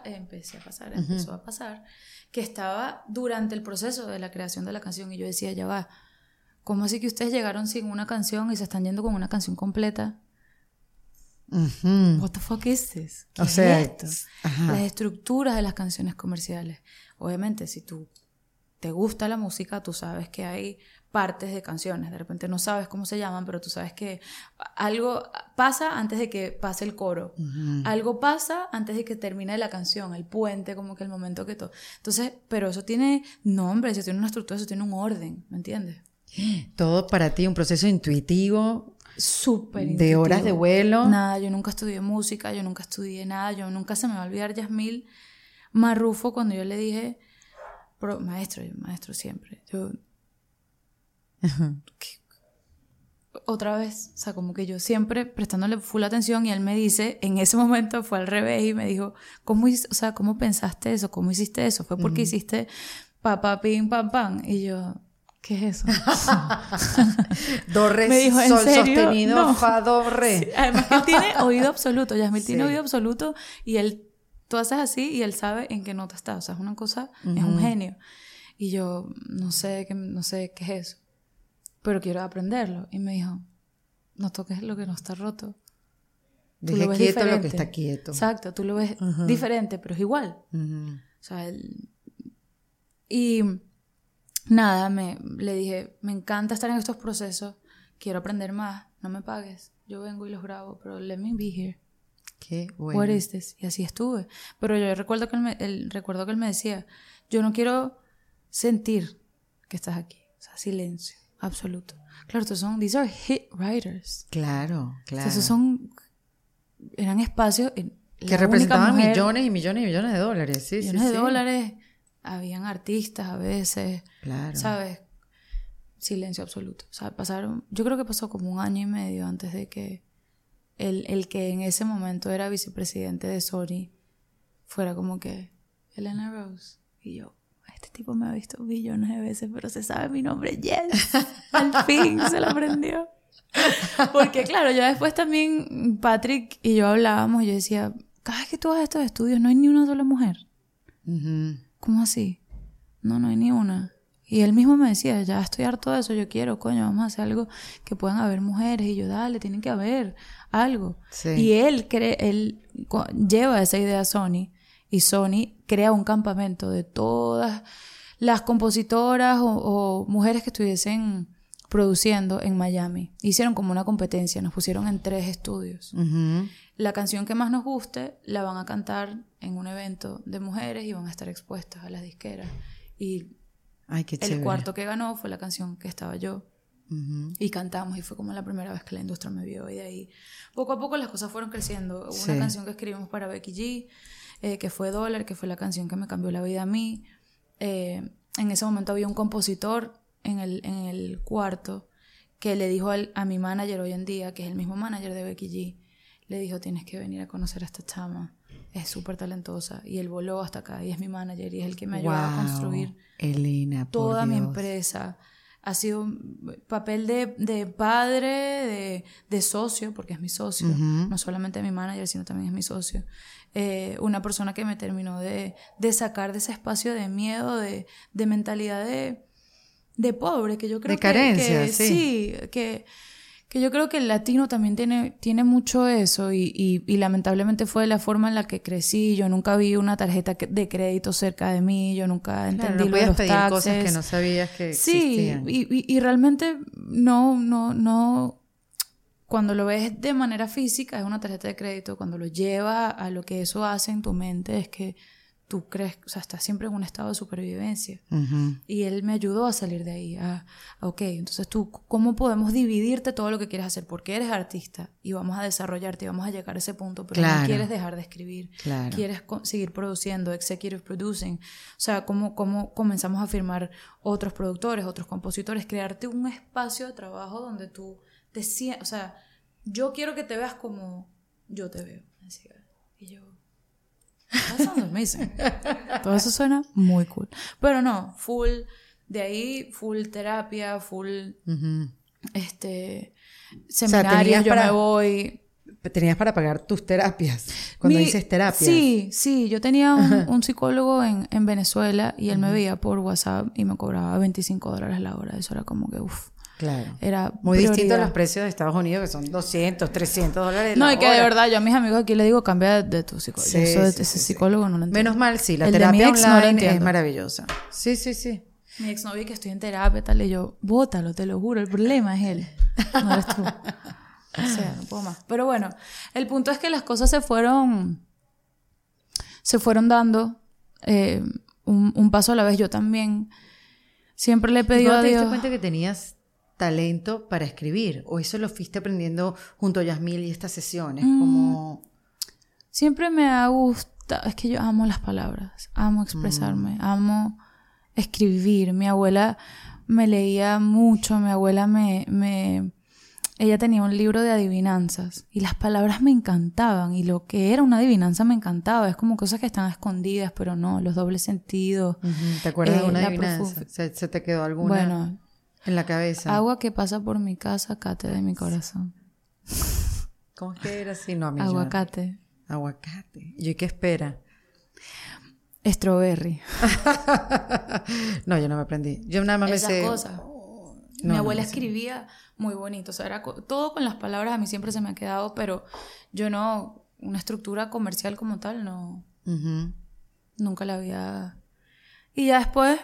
que estaba durante el proceso de la creación de la canción y yo decía, ya va, ¿cómo así que ustedes llegaron sin una canción y se están yendo con una canción completa? What the fuck is this? ¿Qué o sea, es esto? Las estructuras de las canciones comerciales. Obviamente, si tú te gusta la música, tú sabes que hay partes de canciones. De repente no sabes cómo se llaman, pero tú sabes que algo pasa antes de que pase el coro. Algo pasa antes de que termine la canción, el puente, como que el momento que todo. Entonces, pero eso tiene nombre, eso tiene una estructura, eso tiene un orden, ¿me entiendes? Todo para ti, un proceso intuitivo. Súper intuitivo. De horas de vuelo. Nada, yo nunca estudié música, yo nunca estudié nada, yo nunca se me va a olvidar Yasmil Marrufo cuando yo le dije... maestro siempre. otra vez, o sea, como que yo siempre prestándole full atención y él me dice, en ese momento fue al revés y me dijo, ¿cómo pensaste eso? ¿Cómo hiciste eso? ¿Fue porque hiciste pa, pa, pim, pam, pam? Y yo, ¿qué es eso? Do, re, me dijo, ¿en sol serio? sostenido, No. fa, do, re. Sí, además que él tiene oído absoluto, Yasmil tiene Sí. oído absoluto y tú haces así y él sabe en qué nota está, o sea, es una cosa, es un genio. Y yo, no sé qué es eso, pero quiero aprenderlo. Y me dijo, no toques lo que no está roto. Tú Deje lo ves quieto lo diferente. que está quieto. Exacto, tú lo ves diferente, pero es igual. O sea, y nada, le dije, me encanta estar en estos procesos, quiero aprender más, no me pagues, yo vengo y los grabo, pero let me be here. Qué bueno. What is this? Y así estuve. Pero yo recuerdo que él me decía, yo no quiero sentir que estás aquí. O sea, silencio absoluto. Claro, these are hit writers. Claro, claro. O sea, eran espacios que representaban millones y millones y millones de dólares. Sí, millones sí, de sí. dólares. Habían artistas a veces. Claro. ¿Sabes? Silencio absoluto. O sea, yo creo que pasó como 1 año y medio antes de que el que en ese momento era vicepresidente de Sony fuera como que Elena Rose. Y yo, este tipo me ha visto billones de veces, pero se sabe mi nombre. Yes, al fin se lo aprendió. Porque claro, ya después también Patrick y yo hablábamos y yo decía, cada vez que tú vas a estos estudios no hay ni una sola mujer. ¿Cómo así? No hay ni una. Y él mismo me decía, ya estoy harto de eso, yo quiero, coño, vamos a hacer algo que puedan haber mujeres. Y yo, dale, tienen que haber algo. Sí. Y él lleva esa idea a Sony, y Sony crea un campamento de todas las compositoras o mujeres que estuviesen produciendo en Miami. Hicieron como una competencia, nos pusieron en 3 estudios. La canción que más nos guste la van a cantar en un evento de mujeres y van a estar expuestas a las disqueras. Y ay, qué chévere. el cuarto que ganó fue la canción que estaba yo. Y cantamos y fue como la primera vez que la industria me vio. Y de ahí, poco a poco las cosas fueron creciendo. Hubo una canción que escribimos para Becky G, que fue Dollar, que fue la canción que me cambió la vida a mí. En ese momento había un compositor en el cuarto que le dijo a mi manager hoy en día, que es el mismo manager de Becky G, le dijo, tienes que venir a conocer a esta chama, es súper talentosa. Y él voló hasta acá y es mi manager y es el que me ayudó a construir Elena, toda mi empresa. Ha sido un papel de padre, de socio, porque es mi socio, no solamente mi manager, sino también es mi socio. Una persona que me terminó de sacar de ese espacio de miedo, de mentalidad de pobre, que yo creo de carencia, que sí, que yo creo que el latino también tiene mucho eso y lamentablemente fue la forma en la que crecí. Yo nunca vi una tarjeta de crédito cerca de mí, yo nunca entendí no lo de podías los pedir taxes. cosas que no sabías que existían. Sí, y realmente no, cuando lo ves de manera física es una tarjeta de crédito, cuando lo llevas a lo que eso hace en tu mente es que tú crees, o sea, estás siempre en un estado de supervivencia. Y él me ayudó a salir de ahí. Ok, entonces tú, ¿cómo podemos dividirte todo lo que quieres hacer? Porque eres artista y vamos a desarrollarte y vamos a llegar a ese punto, pero no quieres dejar de escribir. Quieres seguir produciendo, executive producing. O sea, ¿cómo comenzamos a firmar otros productores, otros compositores? Crearte un espacio de trabajo donde tú te sientas, o sea, yo quiero que te veas como yo te veo. Decía. Y yo... That sounds amazing. Todo eso suena muy cool. Pero no, full de ahí, full terapia, full seminarios, yo me voy. Tenías para pagar tus terapias. Cuando dices terapias. Sí, yo tenía un psicólogo en Venezuela y él me veía por WhatsApp y me cobraba $25 la hora. Eso era como que uff. Claro. Era muy prioridad. distinto a los precios de Estados Unidos, que son $200, $300 No, y que de verdad, yo a mis amigos aquí les digo, cambia de tu psicólogo. Sí, ese psicólogo no lo entiendo. Menos mal, sí, la El terapia de mi ex no lo online entiendo. es maravillosa. Sí. Mi exnovio que estoy en terapia, tal, y yo, bótalo, te lo juro, el problema es él, no eres tú. O sea, no puedo más. Pero bueno, el punto es que las cosas se fueron dando un paso a la vez. Yo también siempre le he pedido a ¿No te Dios... diste cuenta que tenías talento para escribir? ¿O eso lo fuiste aprendiendo junto a Yasmil y estas sesiones? Como... Siempre me ha gustado... Es que yo amo las palabras, amo expresarme, amo escribir. Mi abuela me leía mucho, mi abuela me ella tenía un libro de adivinanzas y las palabras me encantaban y lo que era una adivinanza me encantaba. Es como cosas que están escondidas, pero no, los dobles sentidos. ¿Te acuerdas de una adivinanza? ¿Se te quedó alguna en la cabeza? Agua que pasa por mi casa, cate de mi corazón. ¿Cómo es que era así? No, a mí Aguacate. Aguacate. ¿Y qué espera? Strawberry. No, yo no me aprendí. Yo nada más Esas me sé... cosas. Mi abuela escribía muy bonito. O sea, era todo con las palabras a mí siempre se me ha quedado, pero yo no... Una estructura comercial como tal, no... Nunca la había... Y ya después...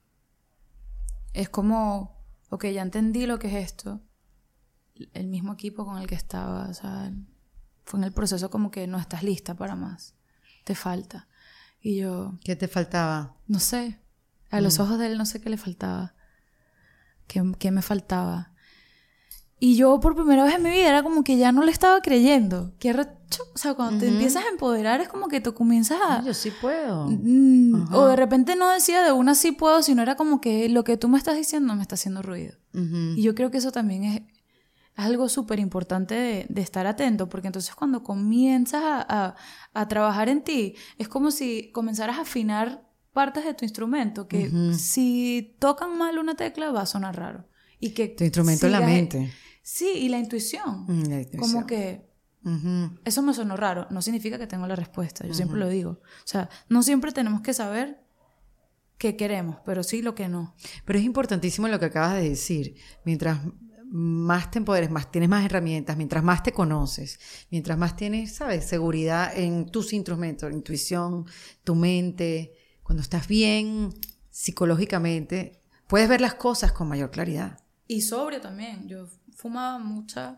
Es como... Ok, ya entendí lo que es esto. El mismo equipo con el que estaba, o sea... Fue en el proceso como que no estás lista para más. Te falta. Y yo... ¿Qué te faltaba? No sé. A los ojos de él no sé qué le faltaba. ¿Qué me faltaba? Y yo por primera vez en mi vida era como que ya no le estaba creyendo. Qué arrecho. O sea, cuando te empiezas a empoderar es como que tú comienzas a... Yo sí puedo. O de repente no decía de una sí puedo, sino era como que lo que tú me estás diciendo me está haciendo ruido. Y yo creo que eso también es algo súper importante de estar atento, porque entonces cuando comienzas a trabajar en ti, es como si comenzaras a afinar partes de tu instrumento, que si tocan mal una tecla va a sonar raro. Y que tu instrumento es la mente. Sí, y la intuición. La intuición. Como que eso me sonó raro, no significa que tengo la respuesta, yo siempre lo digo. O sea, no siempre tenemos que saber qué queremos, pero sí lo que no. Pero es importantísimo lo que acabas de decir. Mientras más te empoderes, tienes más herramientas, mientras más te conoces, mientras más tienes, ¿sabes?, seguridad en tus instrumentos, intuición, tu mente, cuando estás bien psicológicamente, puedes ver las cosas con mayor claridad. Y sobrio también. Yo fumaba mucha,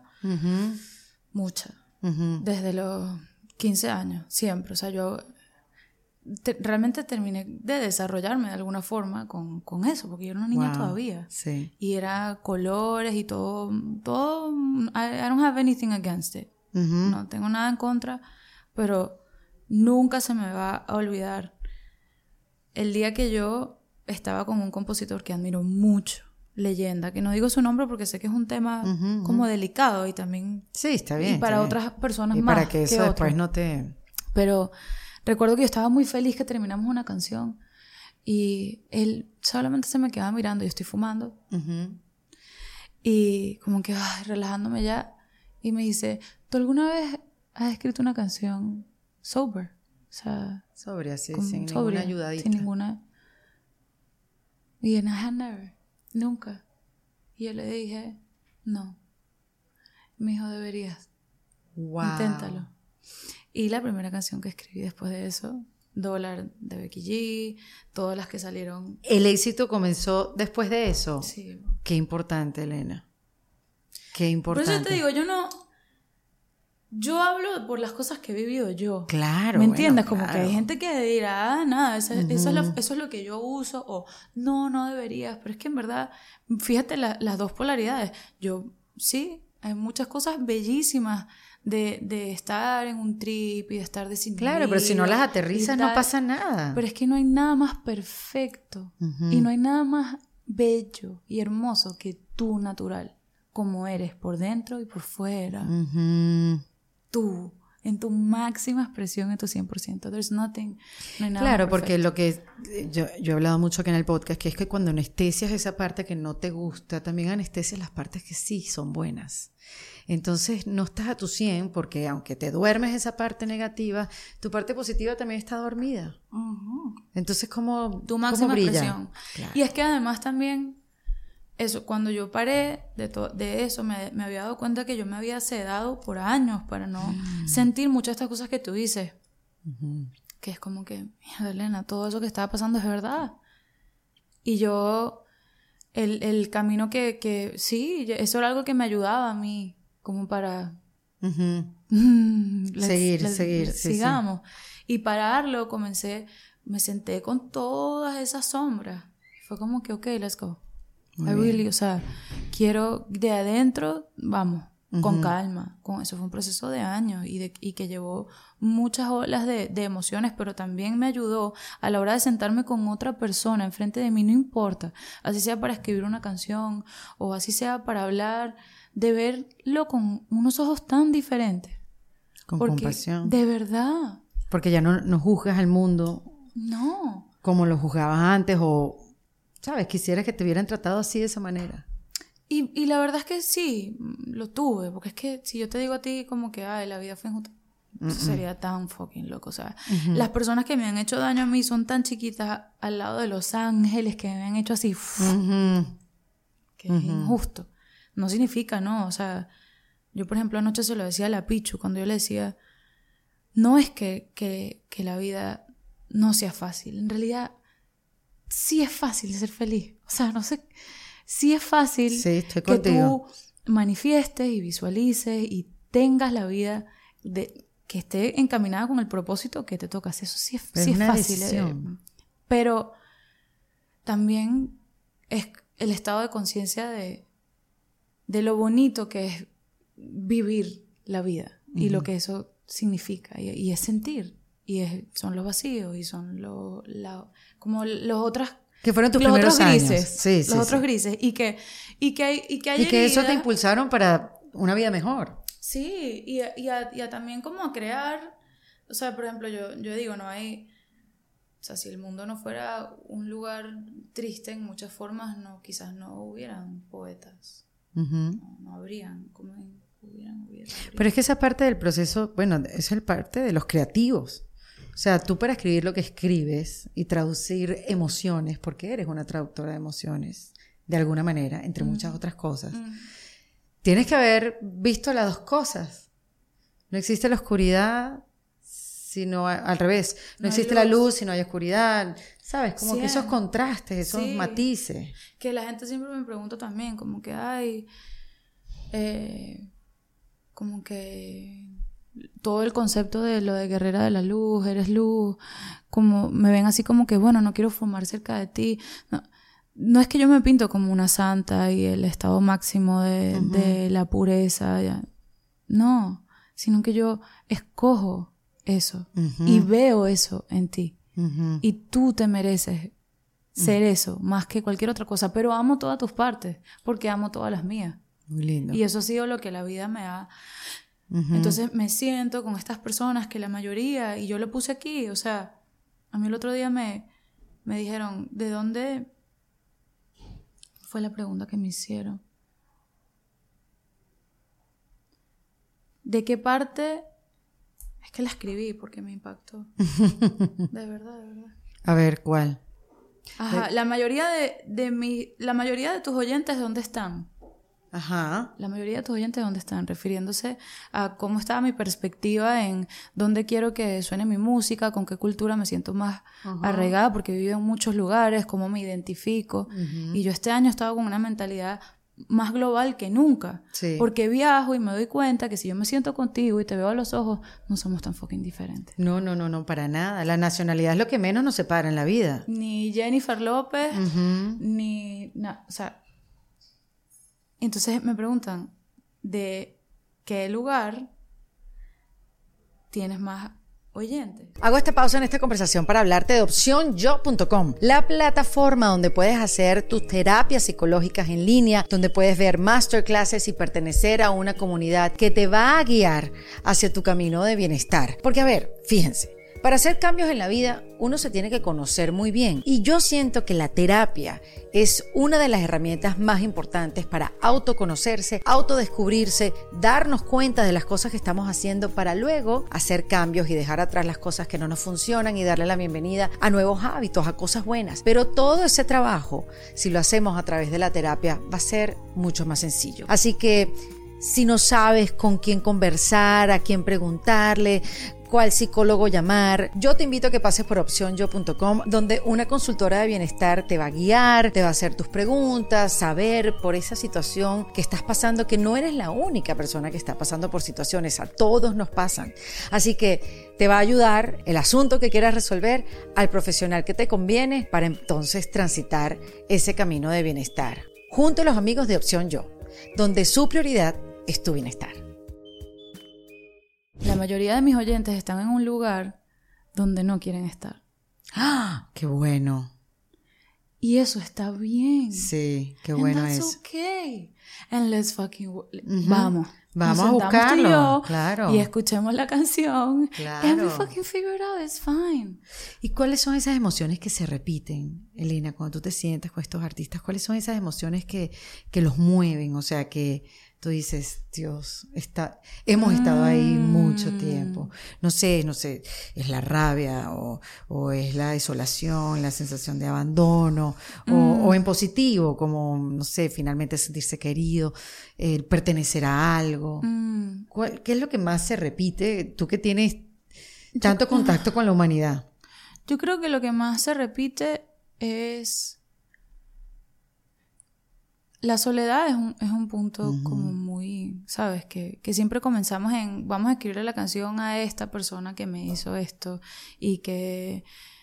desde los 15 años, siempre. O sea, yo realmente terminé de desarrollarme de alguna forma con eso, porque yo era una niña todavía. Sí. Y era colores y todo. I don't have anything against it. No tengo nada en contra, pero nunca se me va a olvidar el día que yo estaba con un compositor que admiro mucho, leyenda, que no digo su nombre porque sé que es un tema como delicado y también... Sí, está bien. Y para otras personas y más para que eso que después otros. no te... Pero recuerdo que yo estaba muy feliz que terminamos una canción y él solamente se me quedaba mirando, yo estoy fumando y como que relajándome ya, y me dice, ¿tú alguna vez has escrito una canción sober? O sea, sobria, sí, sin sobria, ninguna ayudadita. sin ninguna... Y en I had never, nunca. Y yo le dije, no. Me dijo, deberías. Wow. Inténtalo. Y la primera canción que escribí después de eso, Dólar de Becky G, todas las que salieron. ¿El éxito comenzó después de eso? Sí. Qué importante, Elena. Qué importante. Por eso te digo, yo hablo por las cosas que he vivido yo. Claro. ¿Me entiendes? Bueno, como que hay gente que dirá, nada, eso es lo que yo uso, o no deberías. Pero es que en verdad, fíjate las dos polaridades. Yo, sí, hay muchas cosas bellísimas de estar en un trip y de estar desinhibido. Claro, pero si no las aterrizas no pasa nada. Pero es que no hay nada más perfecto y no hay nada más bello y hermoso que tú natural, como eres por dentro y por fuera. Tú, en tu máxima expresión, en tu 100%. There's nothing, no hay nada. Claro, porque lo que yo he hablado mucho aquí en el podcast, que es que cuando anestesias esa parte que no te gusta, también anestesias las partes que sí son buenas. Entonces no estás a tu 100, porque aunque te duermes esa parte negativa, tu parte positiva también está dormida. Entonces, ¿cómo tu máxima brilla? Expresión. Claro. Y es que además también eso, cuando yo paré de eso, me había dado cuenta que yo me había sedado por años para no sentir muchas de estas cosas que tú dices. Que es como que, mira, Elena, todo eso que estaba pasando es verdad. Y yo, el camino que sí, eso era algo que me ayudaba a mí, como para... seguir. Sigamos. Sí. Y pararlo, me senté con todas esas sombras. Fue como que, ok, let's go. O sea, quiero de adentro, vamos, con calma. Eso fue un proceso de años y que llevó muchas olas de emociones, pero también me ayudó a la hora de sentarme con otra persona enfrente de mí, no importa, así sea para escribir una canción o así sea para hablar de verlo con unos ojos tan diferentes. Con Porque, compasión. de verdad. Porque ya no juzgas al mundo No. como lo juzgabas antes o, ¿sabes? Quisieras que te hubieran tratado así de esa manera. Y la verdad es que sí, lo tuve. Porque es que si yo te digo a ti como que, ay, la vida fue injusta, eso sería tan fucking loco. O sea, las personas que me han hecho daño a mí son tan chiquitas al lado de los ángeles que me han hecho así, que es injusto. No significa, ¿no? O sea, yo por ejemplo anoche se lo decía a la Pichu cuando yo le decía, no es que la vida no sea fácil. En realidad, sí es fácil ser feliz. O sea, no sé, sí es fácil estoy que contigo. tú manifiestes y visualices y tengas la vida que esté encaminada con el propósito que te tocas. Eso sí es una fácil. decisión. Pero también es el estado de conciencia de lo bonito que es vivir la vida y lo que eso significa. Y es sentir. Y son los vacíos y son como los otros... Que fueron tus los primeros otros años. grises. Sí, los otros grises. Y que hay Y que eso te heridas. impulsaron para una vida mejor. Sí, y a también como crear, o sea, por ejemplo, yo digo, no hay, o sea, si el mundo no fuera un lugar triste en muchas formas, quizás no hubieran poetas, no habrían, como hubieran. Pero es que esa parte del proceso, bueno, es el parte de los creativos. O sea, tú para escribir lo que escribes y traducir emociones, porque eres una traductora de emociones, de alguna manera, entre muchas otras cosas, tienes que haber visto las dos cosas. No existe la oscuridad, sino al revés. No existe la luz si no hay oscuridad. ¿Sabes? Como que esos contrastes, esos matices. Que la gente siempre me pregunta también, como que, ay, como que todo el concepto de lo de guerrera de la luz, eres luz, como me ven así como que, bueno, no quiero fumar cerca de ti. No es que yo me pinto como una santa y el estado máximo de la pureza, ya. No, sino que yo escojo eso y veo eso en ti. Y tú te mereces ser eso más que cualquier otra cosa, pero amo todas tus partes porque amo todas las mías. Muy lindo. Y eso ha sido lo que la vida me ha... Entonces me siento con estas personas que la mayoría, y yo lo puse aquí, o sea, a mí el otro día me dijeron, ¿de dónde fue la pregunta que me hicieron? ¿De qué parte? Es que la escribí porque me impactó. De verdad, de verdad. A ver, ¿cuál? Ajá, la mayoría de tus oyentes, ¿dónde están? Ajá. La mayoría de tus oyentes, ¿dónde están? Refiriéndose a cómo estaba mi perspectiva en dónde quiero que suene mi música, con qué cultura me siento más arraigada, porque he vivido en muchos lugares, cómo me identifico. Y yo este año he estado con una mentalidad más global que nunca. Sí. Porque viajo y me doy cuenta que si yo me siento contigo y te veo a los ojos, no somos tan fucking diferentes. No, para nada. La nacionalidad es lo que menos nos separa en la vida. Ni Jennifer López, ni... o sea... Entonces me preguntan, ¿de qué lugar tienes más oyentes? Hago esta pausa en esta conversación para hablarte de OpciónYo.com, la plataforma donde puedes hacer tus terapias psicológicas en línea, donde puedes ver masterclasses y pertenecer a una comunidad que te va a guiar hacia tu camino de bienestar. Porque, a ver, fíjense, para hacer cambios en la vida, uno se tiene que conocer muy bien. Y yo siento que la terapia es una de las herramientas más importantes para autoconocerse, autodescubrirse, darnos cuenta de las cosas que estamos haciendo para luego hacer cambios y dejar atrás las cosas que no nos funcionan y darle la bienvenida a nuevos hábitos, a cosas buenas. Pero todo ese trabajo, si lo hacemos a través de la terapia, va a ser mucho más sencillo. Así que si no sabes con quién conversar, a quién preguntarle, cuál psicólogo llamar, yo te invito a que pases por OpciónYo.com, donde una consultora de bienestar te va a guiar, te va a hacer tus preguntas, saber por esa situación que estás pasando, que no eres la única persona que está pasando por situaciones, a todos nos pasan. Así que te va a ayudar el asunto que quieras resolver al profesional que te conviene para entonces transitar ese camino de bienestar. Junto a los amigos de OpciónYo, donde su prioridad es tu bienestar. La mayoría de mis oyentes están en un lugar donde no quieren estar. ¡Ah! ¡Qué bueno! Y eso está bien. Sí, qué bueno And es. that's okay. And let's fucking... Vamos Nos a sentamos buscarlo, tú y yo, claro. y escuchemos la canción. Claro. And we fucking figure it out, it's fine. ¿Y cuáles son esas emociones que se repiten, Elena, cuando tú te sientas con estos artistas? ¿Cuáles son esas emociones que los mueven? O sea, que tú dices, Dios, hemos estado ahí mucho tiempo. No sé, es la rabia o es la desolación, la sensación de abandono, o en positivo, como, no sé, finalmente sentirse querido, pertenecer a algo. ¿Qué es lo que más se repite? Tú que tienes tanto contacto con la humanidad. Yo creo que lo que más se repite es... La soledad es un punto como muy, ¿sabes? Que siempre comenzamos en, vamos a escribirle la canción a esta persona que me hizo esto y que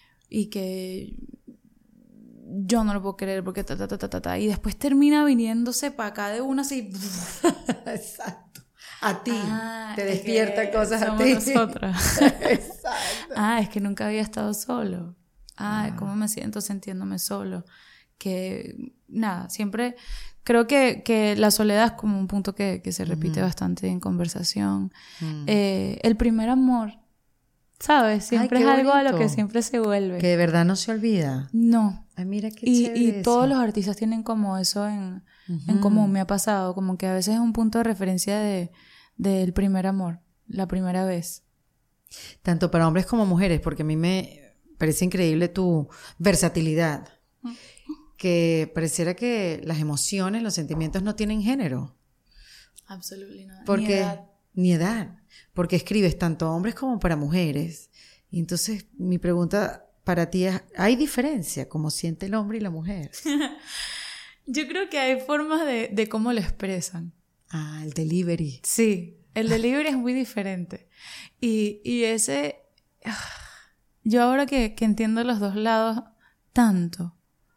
yo no lo puedo creer porque y después termina viniéndose para acá de una así. Exacto. A ti. Te despierta cosas a ti. Nosotras. Exacto. Es que nunca había estado solo. ¿Cómo me siento sintiéndome solo? Que nada, siempre creo que la soledad es como un punto que se repite bastante en conversación. El primer amor, ¿sabes? Siempre es algo a lo que siempre se vuelve. Que de verdad no se olvida. No. Ay, mira qué chévere y eso. todos los artistas tienen como eso en común. Me ha pasado, como que a veces es un punto de referencia del primer amor, la primera vez. Tanto para hombres como mujeres, porque a mí me parece increíble tu versatilidad. Que pareciera que las emociones, los sentimientos no tienen género. Absolutamente nada. Porque, ni edad. Porque escribes tanto a hombres como para mujeres. Y entonces mi pregunta para ti es, ¿hay diferencia cómo siente el hombre y la mujer? Yo creo que hay formas de cómo lo expresan. El delivery. Sí, el delivery es muy diferente. Y ese... Yo ahora que entiendo los dos lados tanto...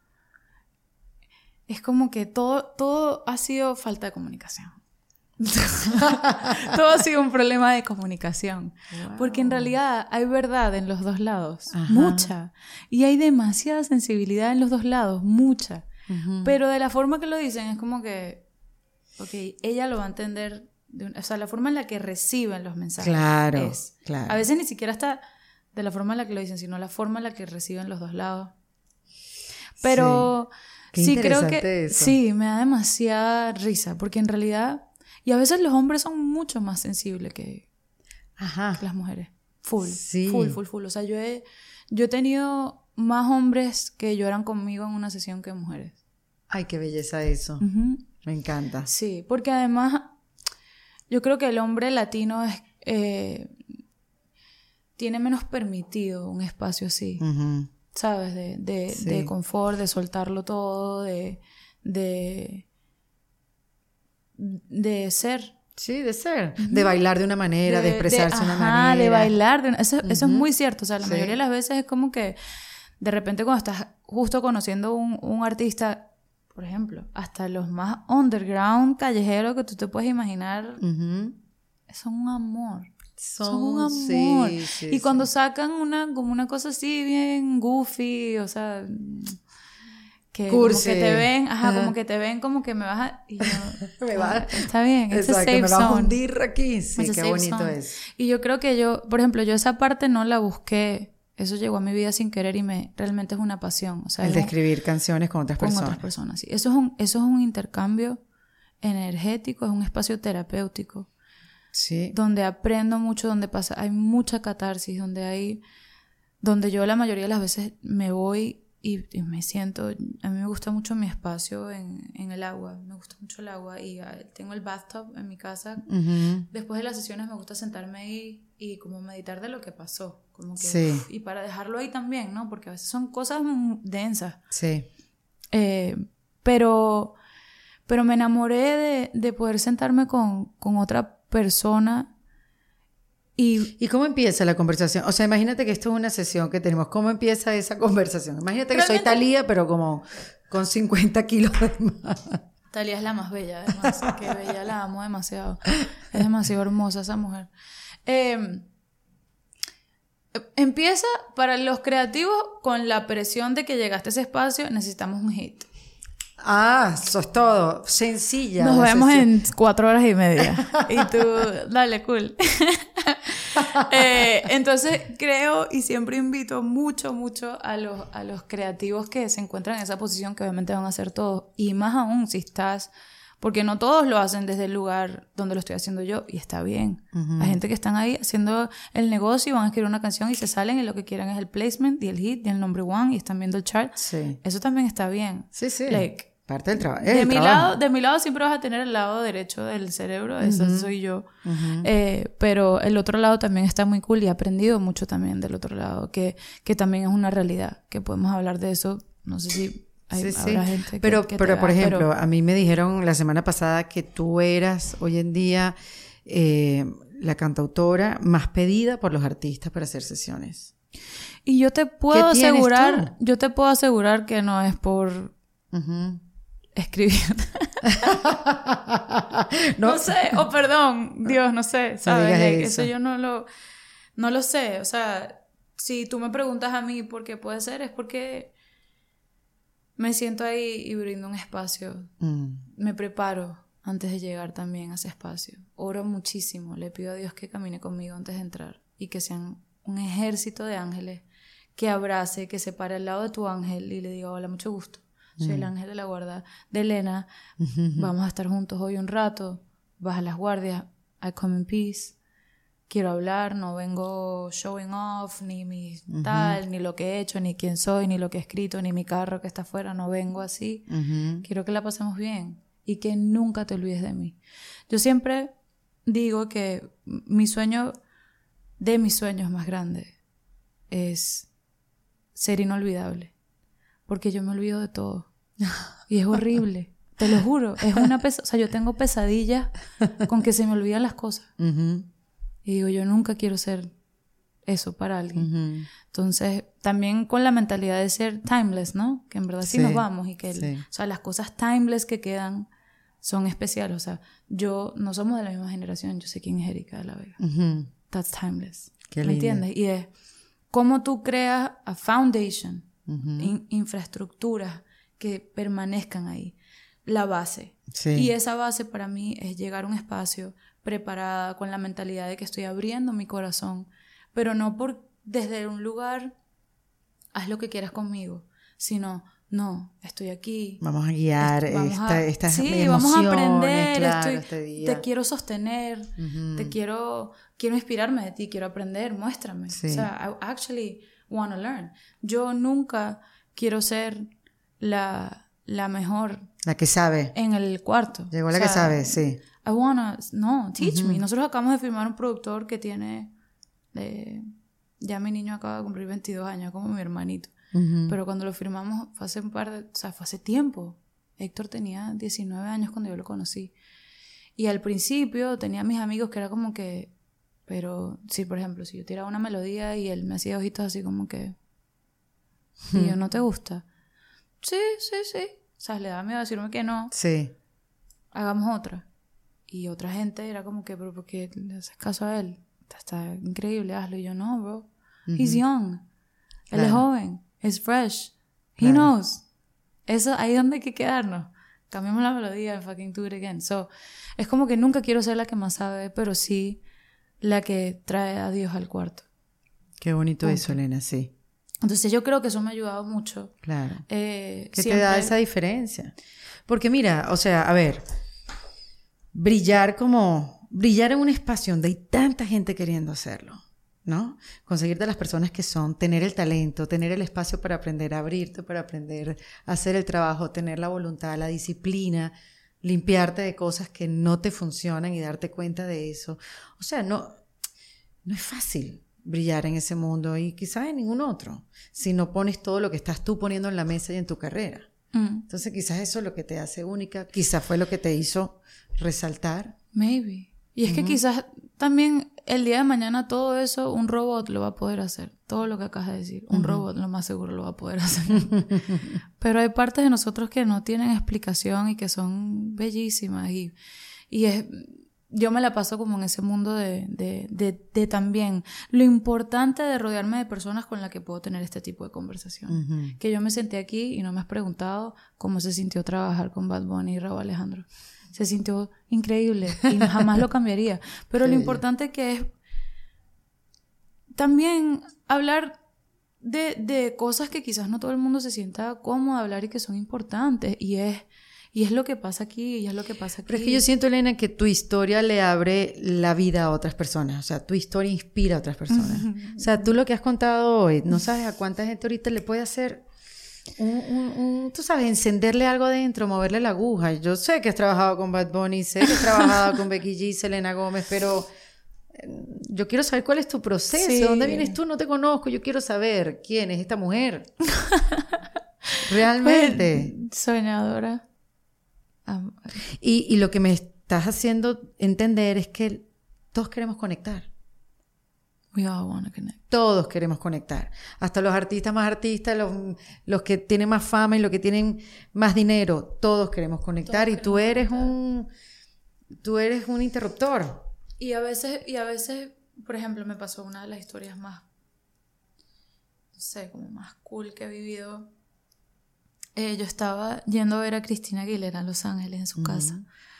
Es como que todo ha sido falta de comunicación. Todo ha sido un problema de comunicación. Wow. Porque en realidad hay verdad en los dos lados. Ajá. Mucha. Y hay demasiada sensibilidad en los dos lados. Mucha. Pero de la forma que lo dicen es como que... Ok, ella lo va a entender... o sea, la forma en la que reciben los mensajes. Claro. A veces ni siquiera está de la forma en la que lo dicen, sino la forma en la que reciben los dos lados. Pero... Sí, creo que eso. Sí, me da demasiada risa, porque en realidad, y a veces los hombres son mucho más sensibles que las mujeres. Full. O sea, yo he tenido más hombres que lloran conmigo en una sesión que mujeres. Ay, qué belleza eso. Me encanta. Sí, porque además yo creo que el hombre latino tiene menos permitido un espacio así. ¿Sabes? De confort, de soltarlo todo, de ser. Sí, de ser. De bailar de una manera, de expresarse de una manera. De bailar. Eso es muy cierto. O sea, la mayoría de las veces es como que de repente cuando estás justo conociendo un artista, por ejemplo, hasta los más underground, callejeros que tú te puedes imaginar, son un amor. Son un amor. Y cuando sacan como una cosa así bien goofy, o sea, que como que te ven, como que te ven como que me vas a... Y yo, está bien, es safe me vas a zone. hundir aquí. Sí, qué bonito zone. Es. Y yo creo que por ejemplo, yo esa parte no la busqué. Eso llegó a mi vida sin querer y realmente es una pasión. O sea, el de escribir canciones con otras personas. Con otras personas, sí. Eso es un intercambio energético, es un espacio terapéutico. Sí. Donde aprendo mucho, hay mucha catarsis, donde yo la mayoría de las veces me voy y me siento, a mí me gusta mucho mi espacio en el agua, me gusta mucho el agua y tengo el bathtub en mi casa. Después de las sesiones me gusta sentarme ahí y como meditar de lo que pasó, como que, y para dejarlo ahí también, ¿no? Porque a veces son cosas densas. Sí. Pero me enamoré de poder sentarme con otra persona. ¿Y cómo empieza la conversación? O sea, imagínate que esto es una sesión que tenemos. ¿Cómo empieza esa conversación? Imagínate que soy Thalía, pero como con 50 kilos de más. Thalía es la más bella, además. Qué bella, la amo demasiado. Es demasiado hermosa esa mujer. Empieza para los creativos con la presión de que llegaste a ese espacio, necesitamos un hit. Eso es todo. Sencilla. Nos vemos en 4 horas y media. Y tú, dale, cool. Entonces creo y siempre invito mucho a los creativos que se encuentran en esa posición, que obviamente van a hacer todo, y más aún si estás, porque no todos lo hacen desde el lugar donde lo estoy haciendo yo, y está bien. Hay gente que están ahí haciendo el negocio y van a escribir una canción y se salen y lo que quieren es el placement y el hit y el number one y están viendo el chart. Sí. Eso también está bien. Sí. Like, parte del trabajo. De mi lado siempre vas a tener el lado derecho del cerebro, eso soy yo. Pero el otro lado también está muy cool y he aprendido mucho también del otro lado, que también es una realidad, que podemos hablar de eso, no sé si habrá gente pero que por ejemplo, a mí me dijeron la semana pasada que tú eras hoy en día la cantautora más pedida por los artistas para hacer sesiones. Y yo te puedo asegurar que no es por escribir. No sé, perdón, Dios, no sé, ¿sabes? Eso yo no lo sé. O sea, si tú me preguntas a mí por qué puede ser, es porque me siento ahí y brindo un espacio. Me preparo antes de llegar también a ese espacio. Oro muchísimo, le pido a Dios que camine conmigo antes de entrar y que sean un ejército de ángeles que abrace, que se pare al lado de tu ángel y le diga: hola, mucho gusto. Soy el ángel de la guarda de Elena. Vamos a estar juntos hoy un rato. Baja las guardias. I come in peace. Quiero hablar. No vengo showing off, ni mi tal, ni lo que he hecho, ni quién soy, ni lo que he escrito, ni mi carro que está afuera. No vengo así. Quiero que la pasemos bien y que nunca te olvides de mí. Yo siempre digo que mi sueño, de mis sueños más grandes, es ser inolvidable. Porque yo me olvido de todo. Y es horrible. Te lo juro. Es o sea, yo tengo pesadillas con que se me olvidan las cosas. Y digo, yo nunca quiero ser eso para alguien. Entonces, también con la mentalidad de ser timeless, ¿no? Que en verdad sí nos vamos y que o sea, las cosas timeless que quedan son especiales. O sea, no somos de la misma generación. Yo sé quién es Erika de la Vega. That's timeless. Qué ¿Me lindo. entiendes? Y es cómo tú creas a foundation, infraestructuras que permanezcan ahí, la base. Y esa base para mí es llegar a un espacio preparada con la mentalidad de que estoy abriendo mi corazón, pero no desde un lugar haz lo que quieras conmigo, sino no, estoy aquí. Vamos a guiar estas emociones. Vamos a aprender, claro, este día. te quiero sostener, quiero inspirarme de ti, quiero aprender, muéstrame. O sea, I actually want to learn. Yo nunca quiero ser la mejor. La que sabe. En el cuarto. Llegó la que sabe, sí. No, teach me. Nosotros acabamos de firmar un productor que tiene, ya mi niño acaba de cumplir 22 años, como mi hermanito. Pero cuando lo firmamos fue hace tiempo. Héctor tenía 19 años cuando yo lo conocí. Y al principio tenía mis amigos que era como que, pero sí, por ejemplo, si yo tiraba una melodía y él me hacía ojitos así como que, y yo, ¿no te gusta? Sí. O sea, le daba miedo decirme que no. Sí. Hagamos otra. Y otra gente era como que, pero ¿por qué le haces caso a él? Está increíble, hazlo. Y yo, no, bro. He's young. Él es joven. Es fresh. He knows. Eso, ahí es donde hay que quedarnos. Cambiamos la melodía and fucking do it again. So, es como que nunca quiero ser la que más sabe, pero sí la que trae a Dios al cuarto. Qué bonito eso, Elena, sí. Entonces yo creo que eso me ha ayudado mucho. Claro. ¿Qué siempre te da esa diferencia? Porque mira, o sea, a ver, brillar en un espacio donde hay tanta gente queriendo hacerlo, ¿no? Conseguirte a las personas que son, tener el talento, tener el espacio para aprender a abrirte, para aprender a hacer el trabajo, tener la voluntad, la disciplina, limpiarte de cosas que no te funcionan y darte cuenta de eso. O sea, no es fácil brillar en ese mundo y quizás en ningún otro, si no pones todo lo que estás tú poniendo en la mesa y en tu carrera. Entonces quizás eso es lo que te hace única, quizás fue lo que te hizo resaltar. Maybe. Y es que quizás también el día de mañana todo eso un robot lo va a poder hacer. Todo lo que acabas de decir, un robot lo más seguro lo va a poder hacer. Pero hay partes de nosotros que no tienen explicación y que son bellísimas y es yo me la paso como en ese mundo de también lo importante de rodearme de personas con las que puedo tener este tipo de conversación. Que yo me senté aquí y no me has preguntado cómo se sintió trabajar con Bad Bunny y Rauw Alejandro. Se sintió increíble y jamás lo cambiaría. Pero lo importante que es también hablar de cosas que quizás no todo el mundo se sienta cómodo a hablar y que son importantes. Y es lo que pasa aquí, y es lo que pasa aquí. Pero es que yo siento, Elena, que tu historia le abre la vida a otras personas. O sea, tu historia inspira a otras personas. O sea, tú lo que has contado hoy, no sabes a cuánta gente ahorita le puede hacer tú sabes, encenderle algo adentro, moverle la aguja. Yo sé que has trabajado con Bad Bunny, sé que has trabajado con Becky G, Selena Gómez, pero yo quiero saber cuál es tu proceso. Sí. ¿De dónde vienes tú? No te conozco. Yo quiero saber quién es esta mujer. Realmente. Pues, soñadora. Y lo que me estás haciendo entender es que todos queremos conectar. We all want to connect. Todos queremos conectar. Hasta los artistas más artistas, los que tienen más fama y los que tienen más dinero, todos queremos conectar. Todos y tú eres un interruptor. Y a veces, por ejemplo, me pasó una de las historias más, no sé, como más cool que he vivido. Yo estaba yendo a ver a Cristina Aguilera en Los Ángeles, en su casa.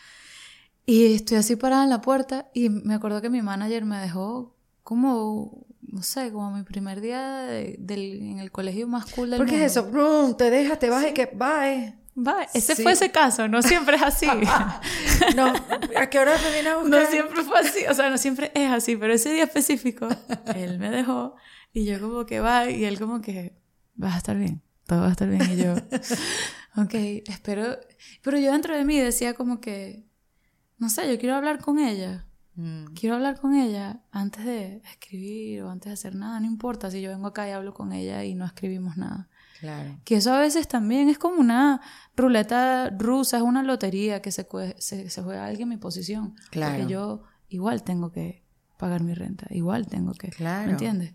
Y estoy así parada en la puerta y me acuerdo que mi manager me dejó como, no sé, como mi primer día en el colegio más cool del mundo. ¿Por qué es eso? Te dejas, te vas y que bye. Bye. Ese fue ese caso, no siempre es así. No, ¿a qué hora me viene a buscar? No siempre fue así, o sea, no siempre es así, pero ese día específico, él me dejó y yo como que bye, y él como que, vas a estar bien, todo va a estar bien, y yo, ok, espero, pero yo dentro de mí decía como que, no sé, yo quiero hablar con ella. Quiero hablar con ella antes de escribir o antes de hacer nada, no importa si yo vengo acá y hablo con ella y no escribimos nada. Claro. Que eso a veces también es como una ruleta rusa, es una lotería que se juega alguien en mi posición. Claro. Porque yo igual tengo que pagar mi renta, igual tengo que, claro. ¿Me entiendes?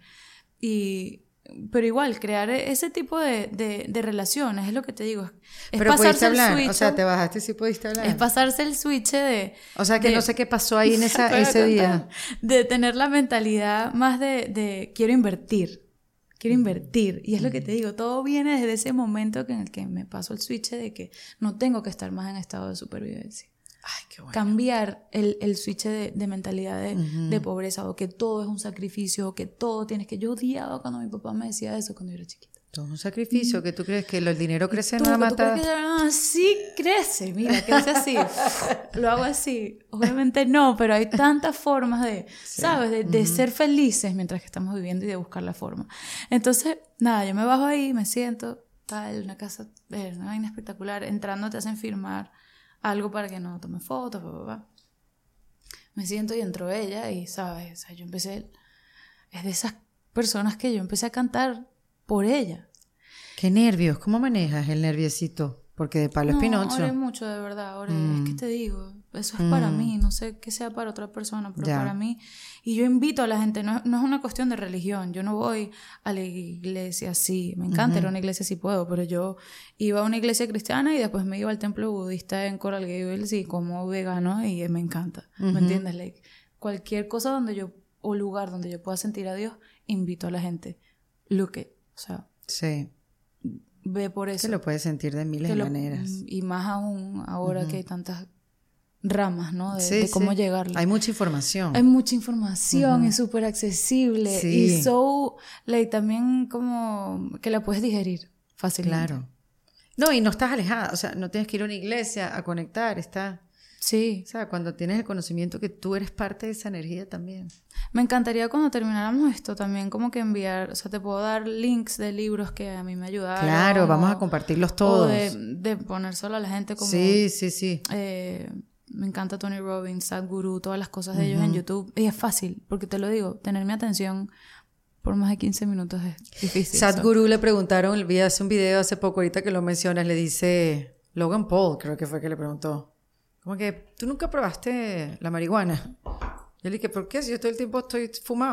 Pero igual, crear ese tipo de relaciones, es lo que te digo. Es pero pasarse pudiste hablar, el switch, o sea, te bajaste y sí pudiste hablar. Es pasarse el switch de... O sea, que no sé qué pasó ahí en ese día. De tener la mentalidad más de quiero invertir. Y es lo que te digo, todo viene desde ese momento en el que me paso el switch de que no tengo que estar más en estado de supervivencia. Ay, qué bueno. Cambiar el switch de mentalidad de pobreza, o que todo es un sacrificio, o que todo tienes que... Yo odiaba cuando mi papá me decía eso cuando yo era chiquita. Todo es un sacrificio, que tú crees que el dinero crece en una matada. ¿Tú crees que así crece? Mira, crece así. Lo hago así. Obviamente no, pero hay tantas formas de, sí. ¿Sabes? De ser felices mientras que estamos viviendo y de buscar la forma. Entonces, nada, yo me bajo ahí, me siento, tal, una casa, una vaina espectacular. Entrando te hacen firmar algo para que no tome fotos, Me siento y entró ella y, ¿sabes? O sea, yo empecé... Es de esas personas que yo empecé a cantar por ella. Qué nervios. ¿Cómo manejas el nerviosito? Porque de palo es Pinocho. Oré mucho, de verdad. Es que te digo, eso es para mí. No sé qué sea para otra persona, pero para mí. Y yo invito a la gente. No es una cuestión de religión. Yo no voy a la iglesia así. Me encanta ir a una iglesia si puedo, pero yo iba a una iglesia cristiana y después me iba al templo budista en Coral Gables y como vegano y me encanta. ¿Me entiendes? Like, cualquier cosa o lugar donde yo pueda sentir a Dios, invito a la gente. Look it. O sea... Sí. Ve por eso. Que lo puedes sentir de miles de maneras. Y más aún ahora que hay tantas ramas, ¿no? De cómo llegarle. Hay mucha información. Hay mucha información, es súper accesible. Sí. Y también como que la puedes digerir fácilmente. Claro. No, y no estás alejada. O sea, no tienes que ir a una iglesia a conectar. Sí. O sea, cuando tienes el conocimiento que tú eres parte de esa energía también. Me encantaría cuando termináramos esto también como que enviar, o sea, te puedo dar links de libros que a mí me ayudaron. Claro, vamos a compartirlos todos. O de poner solo a la gente como... Sí. Me encanta Tony Robbins, Sadhguru, todas las cosas de ellos en YouTube. Y es fácil, porque te lo digo, tener mi atención por más de 15 minutos es difícil. Sadhguru le preguntaron, vi hace un video hace poco, ahorita que lo mencionas, le dice Logan Paul, creo que fue que le preguntó. Como que, ¿tú nunca probaste la marihuana? Yo le dije, ¿por qué? Si yo todo el tiempo estoy fumado.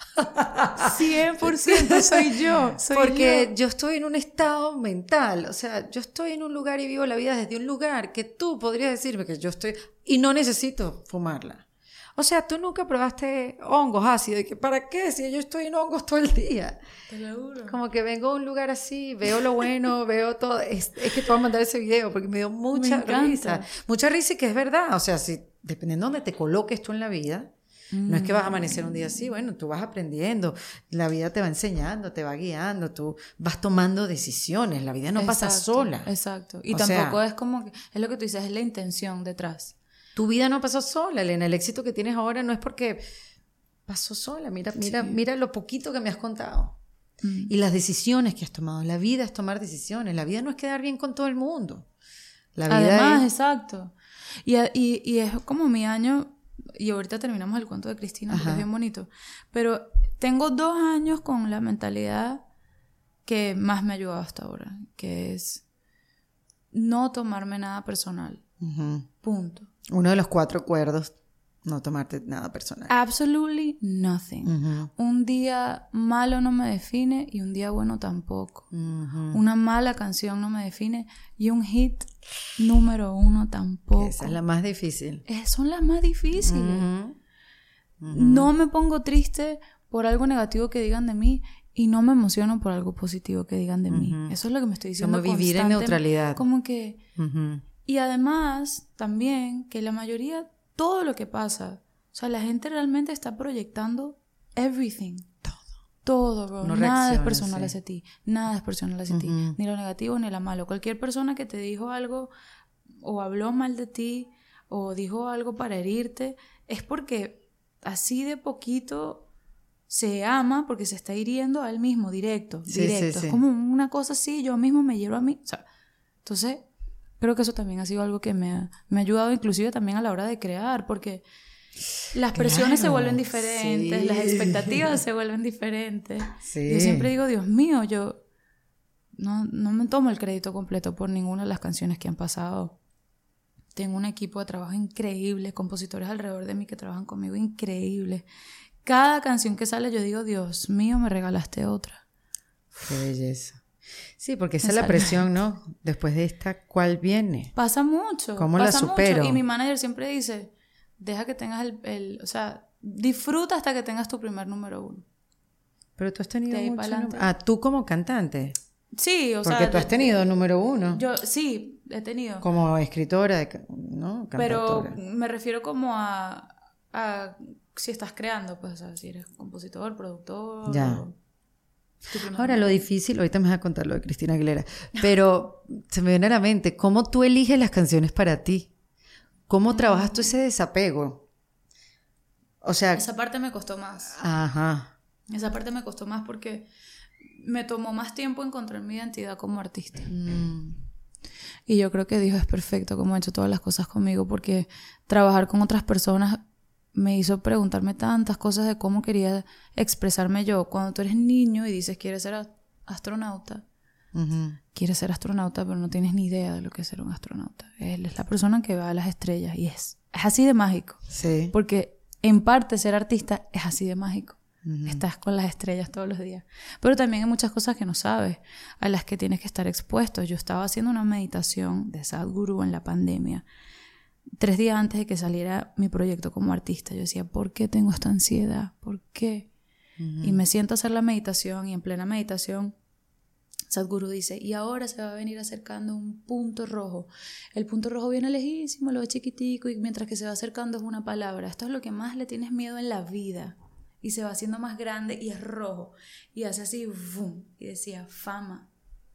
100% soy yo. Porque yo estoy en un estado mental, o sea, yo estoy en un lugar y vivo la vida desde un lugar que tú podrías decirme que yo estoy y no necesito fumarla. O sea, tú nunca probaste hongos ácidos y que ¿para qué? Si yo estoy en hongos todo el día. Te lo juro. Como que vengo a un lugar así, veo lo bueno, veo todo. Es que te voy a mandar ese video porque me dio mucha risa. Mucha risa y que es verdad. O sea, si dependiendo de dónde te coloques tú en la vida, no es que vas a amanecer un día así, bueno, tú vas aprendiendo, la vida te va enseñando, te va guiando, tú vas tomando decisiones, la vida no pasa sola. Exacto. Y tampoco es como que, es lo que tú dices, es la intención detrás. Tu vida no pasó sola, Elena. El éxito que tienes ahora no es porque pasó sola. Mira lo poquito que me has contado. Y las decisiones que has tomado. La vida es tomar decisiones. La vida no es quedar bien con todo el mundo. La vida además, exacto. Y es como mi año, y ahorita terminamos el cuento de Cristina, porque es bien bonito. Pero tengo 2 años con la mentalidad que más me ha ayudado hasta ahora, que es no tomarme nada personal. Punto. Uno de los 4 acuerdos, no tomarte nada personal. Absolutely nothing. Un día malo no me define y un día bueno tampoco. Una mala canción no me define y un hit número 1 tampoco. Esa es la más difícil. Son las más difíciles. No me pongo triste por algo negativo que digan de mí y no me emociono por algo positivo que digan de mí. Eso es lo que me estoy diciendo. Como vivir en neutralidad. Como que... Y además, también, que la mayoría, todo lo que pasa, o sea, la gente realmente está proyectando everything. Todo, bro. No nada es personal hacia ti. Nada es personal hacia ti. Ni lo negativo ni lo malo. Cualquier persona que te dijo algo o habló mal de ti o dijo algo para herirte, es porque así de poquito se ama porque se está hiriendo a él mismo, directo. Sí. Es como una cosa así, yo mismo me hiero a mí. O sea, entonces... Creo que eso también ha sido algo que me ha ayudado inclusive también a la hora de crear, porque las presiones se vuelven diferentes, las expectativas se vuelven diferentes. Yo siempre digo, Dios mío, yo no me tomo el crédito completo por ninguna de las canciones que han pasado. Tengo un equipo de trabajo increíble, compositores alrededor de mí que trabajan conmigo increíbles. Cada canción que sale yo digo, Dios mío, me regalaste otra. Qué belleza. Sí, porque esa es la presión, ¿no? Después de esta, ¿cuál viene? Pasa mucho. ¿Cómo la supero? Mucho. Y mi manager siempre dice, deja que tengas o sea, disfruta hasta que tengas tu primer número 1. Pero tú has tenido mucho... tú como cantante. Sí, o sea... Porque tú has tenido número 1. Yo, sí, he tenido. Como escritora, ¿no? Cantautora. Pero me refiero como a si estás creando, pues, o sea, si eres compositor, productor... Ya. Ahora lo difícil, ahorita me vas a contar lo de Cristina Aguilera, pero se me viene a la mente, ¿cómo tú eliges las canciones para ti? ¿Cómo trabajas tú ese desapego? O sea... Esa parte me costó más. Ajá. Esa parte me costó más porque me tomó más tiempo encontrar mi identidad como artista. Y yo creo que Dios es perfecto como ha hecho todas las cosas conmigo, porque trabajar con otras personas me hizo preguntarme tantas cosas de cómo quería expresarme yo. Cuando tú eres niño y dices quieres ser astronauta, quieres ser astronauta, pero no tienes ni idea de lo que es ser un astronauta. Él es la persona que va a las estrellas y es así de mágico. Sí. Porque en parte ser artista es así de mágico. Estás con las estrellas todos los días. Pero también hay muchas cosas que no sabes, a las que tienes que estar expuesto. Yo estaba haciendo una meditación de Sadhguru en la pandemia, 3 días antes de que saliera mi proyecto como artista. Yo decía, ¿por qué tengo esta ansiedad? ¿Por qué? Y me siento a hacer la meditación y en plena meditación Sadhguru dice, y ahora se va a venir acercando un punto rojo. El punto rojo viene lejísimo, lo ve chiquitico y mientras que se va acercando es una palabra. Esto es lo que más le tienes miedo en la vida. Y se va haciendo más grande y es rojo. Y hace así, ¡vum! Y decía, fama.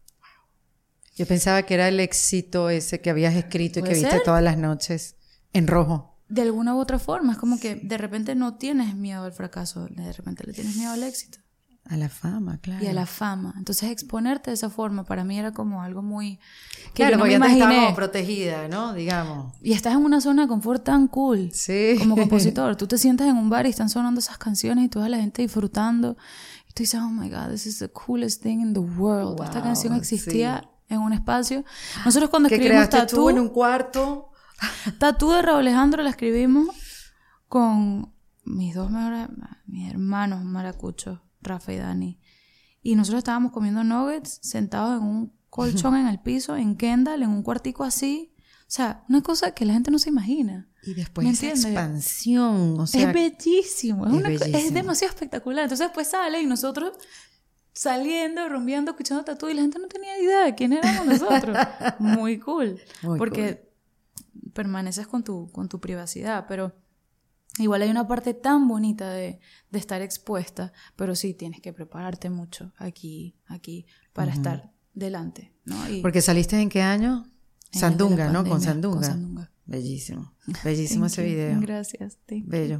Yo pensaba que era el éxito ese que habías escrito y que viste ser todas las noches en rojo. De alguna u otra forma. Es como que de repente no tienes miedo al fracaso. De repente le tienes miedo al éxito. A la fama, claro. Y a la fama. Entonces exponerte de esa forma para mí era como algo muy... que claro, yo no porque me ya te imaginé. estaba protegida, ¿no? Digamos. Y estás en una zona de confort tan cool. Sí. Como compositor. Tú te sientas en un bar y están sonando esas canciones y toda la gente disfrutando. Y tú dices, oh my God, this is the coolest thing in the world. Esta canción existía en un espacio. Nosotros cuando escribimos Tatú... tú en un cuarto. Tatú de Raúl Alejandro la escribimos con mis dos mejores, mis hermanos maracuchos, Rafa y Dani. Y nosotros estábamos comiendo nuggets sentados en un colchón en el piso, en Kendall, en un cuartico así. O sea, una cosa que la gente no se imagina. Y después esa expansión, o sea... Es bellísimo. bellísimo. Es demasiado espectacular. Entonces después sale y nosotros saliendo, rumbeando, escuchando Tatú y la gente no tenía idea de quién éramos nosotros. Muy cool. Porque permaneces con tu privacidad, pero... Igual hay una parte tan bonita de estar expuesta, pero sí tienes que prepararte mucho aquí, para estar delante, ¿no? ¿Porque saliste en qué año? Sandunga, ¿no? Con Sandunga. Bellísimo. Bellísimo ese video. Gracias. Bello.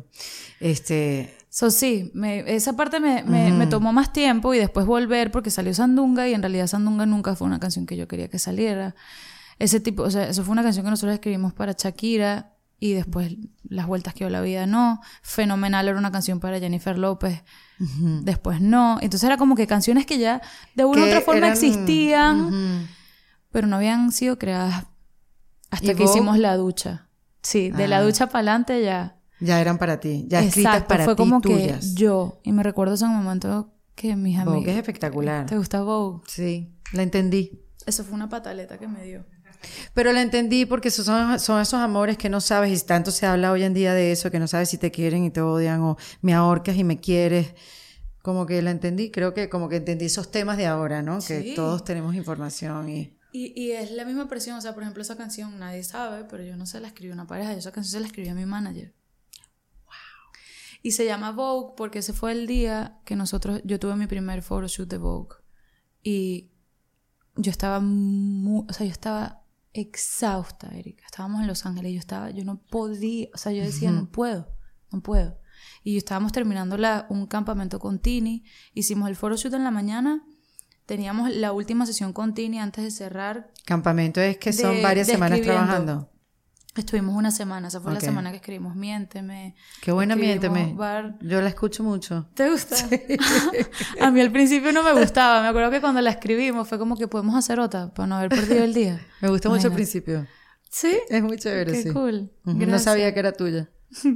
Sí, esa parte me tomó más tiempo y después volver porque salió Sandunga y en realidad Sandunga nunca fue una canción que yo quería que saliera. Ese tipo, o sea, eso fue una canción que nosotros escribimos para Shakira. Y después Las vueltas que dio la vida no. Fenomenal era una canción para Jennifer López. Después no. Entonces era como que canciones que ya de una u otra forma existían, pero no habían sido creadas hasta que hicimos La Ducha. Sí, de La Ducha para adelante ya. Ya eran para ti, ya escritas para ti, fue como tuyas. Que yo. Y me recuerdo ese momento que mis amigos... Vogue es espectacular. ¿Te gusta Vogue? Sí, la entendí. Eso fue una pataleta que me dio. Pero la entendí porque son esos amores que no sabes, y tanto se habla hoy en día de eso, que no sabes si te quieren y te odian, o me ahorcas y me quieres. Como que la entendí, creo que como que entendí esos temas de ahora, ¿no? Sí. Que todos tenemos información y es la misma presión. O sea, por ejemplo, esa canción nadie sabe, pero yo no se la escribí a una pareja, esa canción se la escribí a mi manager. Wow. Y se llama Vogue porque ese fue el día que yo tuve mi primer photoshoot de Vogue. Y yo estaba exhausta, Erika. Estábamos en Los Ángeles y yo no podía, o sea, yo decía, no puedo. Y estábamos terminando un campamento con Tini, hicimos el photoshoot en la mañana, teníamos la última sesión con Tini antes de cerrar. Campamento es que son varias semanas trabajando. Estuvimos una semana, esa fue la semana que escribimos Miénteme. Qué buena Miénteme. Yo la escucho mucho. ¿Te gusta? Sí. A mí al principio no me gustaba, me acuerdo que cuando la escribimos fue como que podemos hacer otra para no haber perdido el día. Me gustó mucho al principio. ¿Sí? Es muy chévere, Qué sí. Cool. No sabía que era tuya.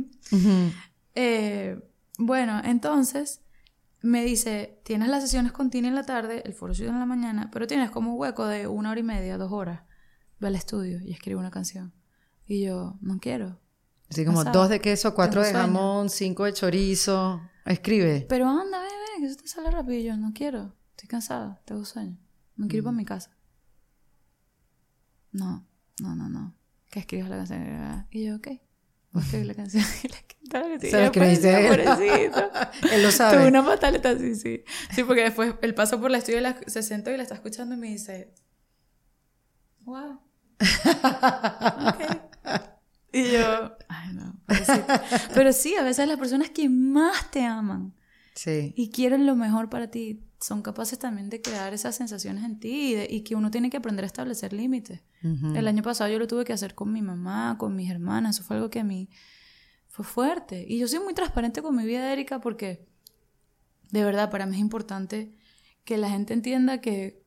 Bueno, entonces me dice, tienes las sesiones con Tini en la tarde, el photoshoot en la mañana, pero tienes como un hueco de 1 hora y media, 2 horas. Ve al estudio y escribe una canción. Y yo, no quiero. Así como 2 de queso, 4 de jamón, 5 de chorizo. Escribe. Pero anda, ve, que eso te sale rápido. Y yo, no quiero. Estoy cansada, tengo sueño. Me quiero ir para mi casa. No. Que escribas la canción. Y yo, ok. Voy a escribir la canción. Y la cantaba. ¿Sabes qué me dice él? Él lo sabe. Tuve una pataleta, sí. Sí, porque después él pasó por la estudio y se sentó y la está escuchando y me dice, wow. Ok. Y yo, ay no, pero sí, a veces las personas que más te aman y quieren lo mejor para ti son capaces también de crear esas sensaciones en ti y que uno tiene que aprender a establecer límites. El año pasado yo lo tuve que hacer con mi mamá, con mis hermanas. Eso fue algo que a mí fue fuerte. Y yo soy muy transparente con mi vida, Erika, porque de verdad para mí es importante que la gente entienda que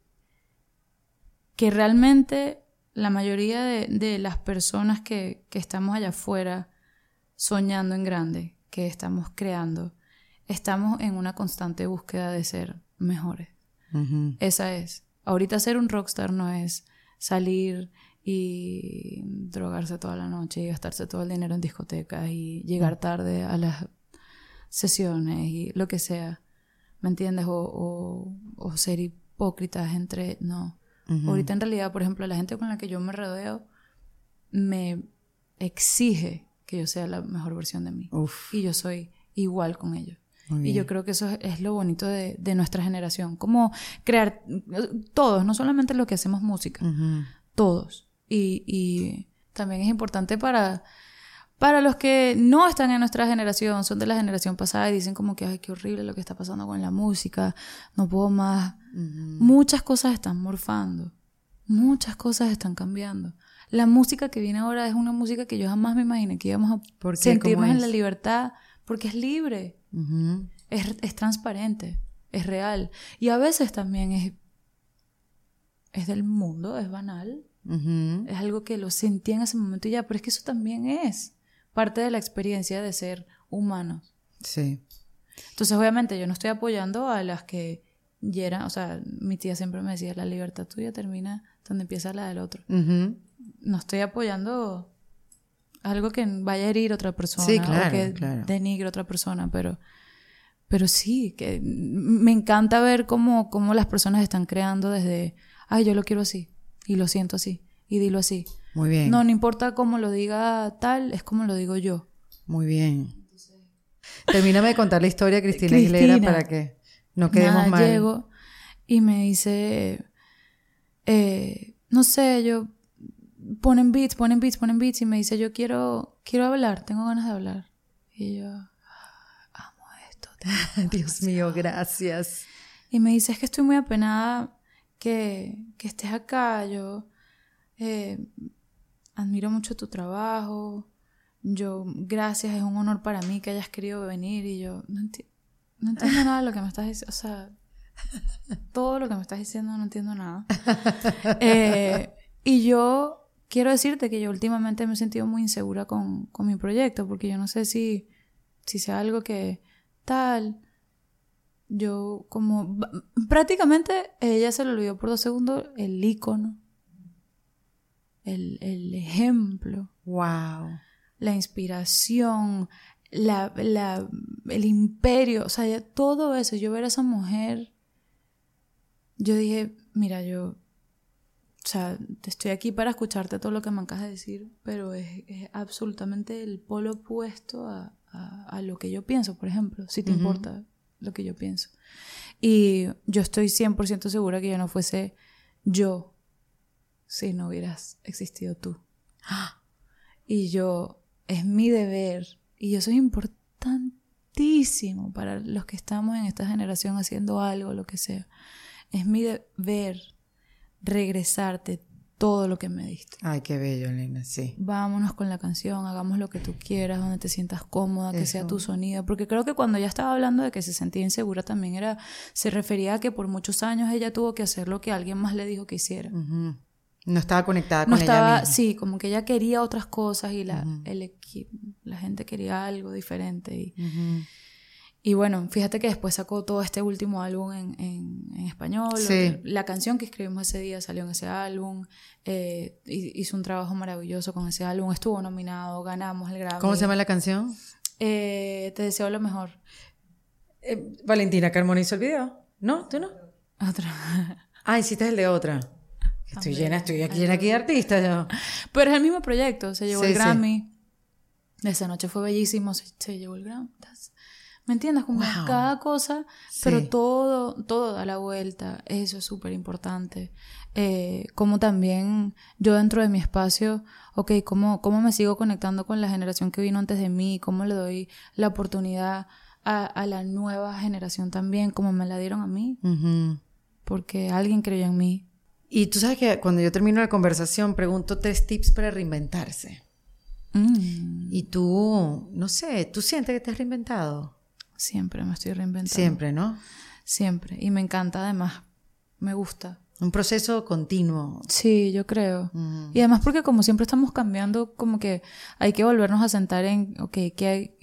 realmente la mayoría de las personas que estamos allá afuera soñando en grande, que estamos creando, estamos en una constante búsqueda de ser mejores. Esa es. Ahorita ser un rockstar no es salir y drogarse toda la noche y gastarse todo el dinero en discotecas y llegar tarde a las sesiones y lo que sea, ¿me entiendes? O ser hipócritas entre... No. Ahorita en realidad, por ejemplo, la gente con la que yo me rodeo me exige que yo sea la mejor versión de mí. Y yo soy igual con ellos. Y yo creo que eso es lo bonito de nuestra generación. Como crear todos, no solamente los que hacemos música, todos. Y también es importante para los que no están en nuestra generación, son de la generación pasada y dicen como que ay, qué horrible lo que está pasando con la música, no puedo más. Muchas cosas están morfando, muchas cosas están cambiando. La música que viene ahora es una música que yo jamás me imaginé que íbamos a sentirnos en la libertad, porque es libre, es transparente, es real. Y a veces también es del mundo, es banal, es algo que lo sentí en ese momento y ya, pero es que eso también es parte de la experiencia de ser humanos. Sí. Entonces, obviamente, yo no estoy apoyando a las que hieran. O sea, mi tía siempre me decía, la libertad tuya termina donde empieza la del otro. Uh-huh. No estoy apoyando algo que vaya a herir a otra persona, sí, claro, o que claro. denigre a otra persona, pero sí, que me encanta ver cómo las personas están creando desde, ay, yo lo quiero así, y lo siento así, y dilo así. Muy bien. No importa cómo lo diga tal, es como lo digo yo. Muy bien. Termíname de contar la historia, Cristina Aguilera, para que no quedemos mal. Llego y me dice, no sé, ponen beats, y me dice, yo quiero hablar, tengo ganas de hablar. Y yo, amo esto. Dios mío, gracias. Y me dice, es que estoy muy apenada que estés acá, yo admiro mucho tu trabajo, gracias, es un honor para mí que hayas querido venir. Y yo, no entiendo nada de lo que me estás diciendo, o sea, todo lo que me estás diciendo no entiendo nada. Y yo quiero decirte que yo últimamente me he sentido muy insegura con mi proyecto, porque yo no sé si sea algo que tal. Yo como... Prácticamente ella se le olvidó por 2 segundos el ícono, el ejemplo. Wow. La inspiración, el imperio, o sea, ya todo eso. Yo ver a esa mujer, yo dije, mira, o sea, estoy aquí para escucharte todo lo que me acabas de decir, pero es absolutamente el polo opuesto a lo que yo pienso, por ejemplo, si te importa lo que yo pienso. Y yo estoy 100% segura que yo no fuese yo si no hubieras existido tú. Y es mi deber, y eso es importantísimo para los que estamos en esta generación haciendo algo, lo que sea. Es mi deber regresarte todo lo que me diste. Ay, qué bello, Elena, sí. Vámonos con la canción, hagamos lo que tú quieras, donde te sientas cómoda, que sea tu sonido. Porque creo que cuando ella estaba hablando de que se sentía insegura también se refería a que por muchos años ella tuvo que hacer lo que alguien más le dijo que hiciera. Uh-huh. No estaba conectada con ella misma. Sí, como que ella quería otras cosas y la gente quería algo diferente. Y bueno, fíjate que después sacó todo este último álbum en español. Sí. La canción que escribimos ese día salió en ese álbum. Hizo un trabajo maravilloso con ese álbum. Estuvo nominado, ganamos el Grammy. ¿Cómo se llama la canción? Te deseo lo mejor. Valentina Carmona hizo el video. ¿No? ¿Tú no? Otra. Hiciste el de otra. Estoy llena aquí de artistas. Yo. Pero es el mismo proyecto. Se llevó el Grammy. Sí. Esa noche fue bellísimo. Se llevó el Grammy. ¿Me entiendes? Como cada cosa, pero todo da la vuelta. Eso es súper importante. Como también yo dentro de mi espacio, ¿cómo me sigo conectando con la generación que vino antes de mí? ¿Cómo le doy la oportunidad a la nueva generación también, como me la dieron a mí? Uh-huh. Porque alguien creyó en mí. Y tú sabes que cuando yo termino la conversación pregunto 3 tips para reinventarse. Y tú, no sé, ¿tú sientes que te has reinventado? Siempre me estoy reinventando. Siempre, ¿no? Siempre. Y me encanta además. Me gusta. Un proceso continuo. Sí, yo creo. Y además porque como siempre estamos cambiando, como que hay que volvernos a sentar en, ¿qué hay?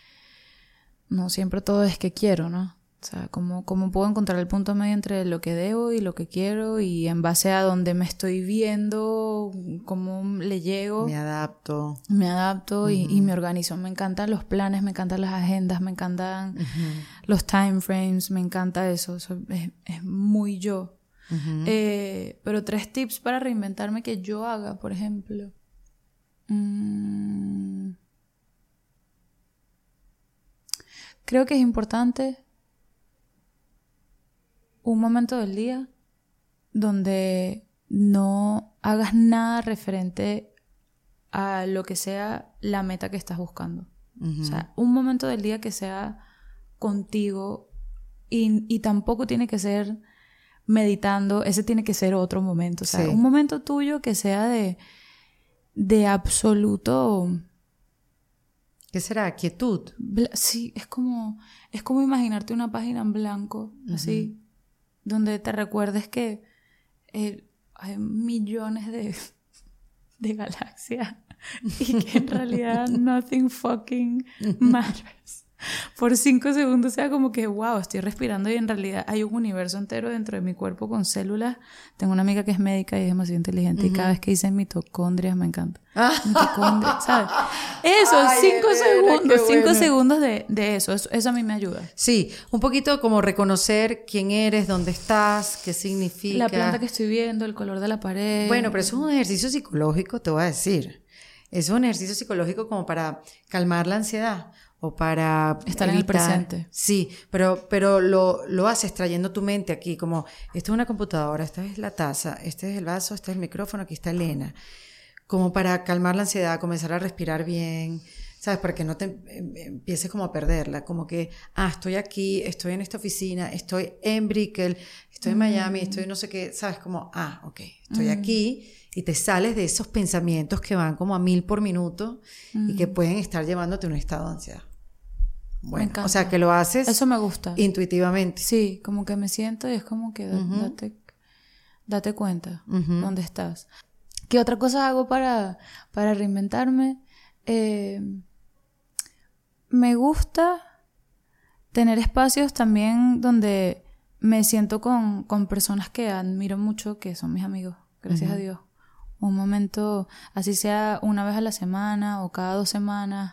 No siempre todo es que quiero, ¿no? O sea, ¿cómo puedo encontrar el punto medio entre lo que debo y lo que quiero? Y en base a donde me estoy viendo, cómo le llego. Me adapto y me organizo. Me encantan los planes, me encantan las agendas, me encantan los time frames, me encanta eso. Es muy yo. Pero 3 tips para reinventarme que yo haga, por ejemplo. Creo que es importante un momento del día donde no hagas nada referente a lo que sea la meta que estás buscando. O sea, un momento del día que sea contigo y tampoco tiene que ser meditando, ese tiene que ser otro momento. O sea, un momento tuyo que sea de absoluto... ¿Qué será? ¿Quietud? Sí, es como imaginarte una página en blanco, así, donde te recuerdes que hay millones de galaxias y que en realidad nothing fucking matters. por 5 segundos sea como que, wow, estoy respirando y en realidad hay un universo entero dentro de mi cuerpo con células. Tengo una amiga que es médica y es demasiado inteligente y cada vez que dice mitocondrias me encanta. Mitocondrias, ¿sabes? Eso, Ay, 5 Elena, segundos, qué 5 bueno. segundos de eso a mí me ayuda. Sí, un poquito como reconocer quién eres, dónde estás, qué significa. La planta que estoy viendo, el color de la pared. Bueno, pero eso es un ejercicio psicológico, te voy a decir. Es un ejercicio psicológico como para calmar la ansiedad o para estar en el presente. Sí, pero lo haces trayendo tu mente aquí, como esto es una computadora, esta es la taza, este es el vaso, este es el micrófono, aquí está Elena. Como para calmar la ansiedad, comenzar a respirar bien, ¿sabes? Para que no te empieces como a perderla, como que, estoy aquí, estoy en esta oficina, estoy en Brickell, estoy en Miami, estoy no sé qué, ¿sabes? Como, ok, estoy aquí y te sales de esos pensamientos que van como a 1000 por minuto y que pueden estar llevándote a un estado de ansiedad. Bueno, o sea, que lo haces eso me gusta. Intuitivamente. Sí, como que me siento y es como que date cuenta dónde estás. ¿Qué otra cosa hago para reinventarme? Me gusta tener espacios también donde me siento con personas que admiro mucho, que son mis amigos, gracias a Dios. Un momento, así sea una vez a la semana o cada 2 semanas,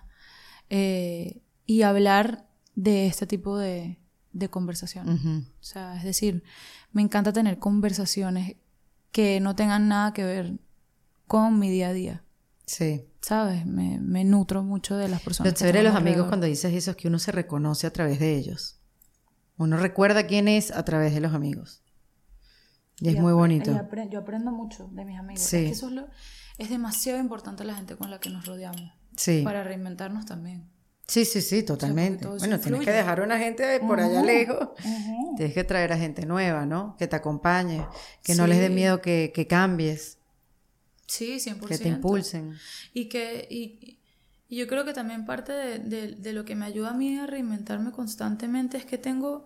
y hablar de este tipo de conversación. O sea, es decir, me encanta tener conversaciones que no tengan nada que ver con mi día a día. Sí. ¿Sabes? Me nutro mucho de las personas. Lo chévere de los amigos cuando dices eso es que uno se reconoce a través de ellos. Uno recuerda quién es a través de los amigos. Y es muy bonito. Yo aprendo mucho de mis amigos. Sí. Es que eso es demasiado importante la gente con la que nos rodeamos. Sí. Para reinventarnos también. Sí, totalmente. O sea, bueno, tienes que dejar a una gente por allá lejos. Tienes que traer a gente nueva, ¿no? Que te acompañe, que no les dé miedo que cambies. Sí, 100%. Que te impulsen. Y yo creo que también parte de lo que me ayuda a mí a reinventarme constantemente es que tengo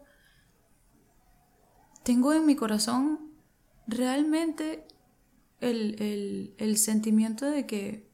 en mi corazón realmente el sentimiento de que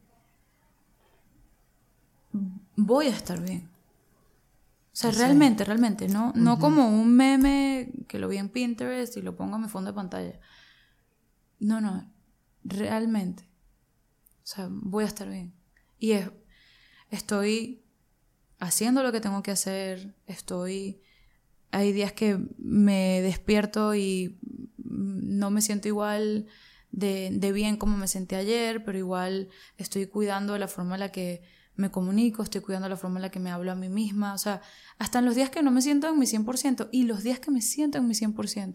voy a estar bien. O sea, realmente, no como un meme que lo vi en Pinterest y lo pongo en mi fondo de pantalla. No, realmente. O sea, voy a estar bien. Y estoy haciendo lo que tengo que hacer, hay días que me despierto y no me siento igual de bien como me sentí ayer, pero igual estoy cuidando la forma en la que me comunico, estoy cuidando la forma en la que me hablo a mí misma, o sea, hasta en los días que no me siento en mi 100% y los días que me siento en mi 100%,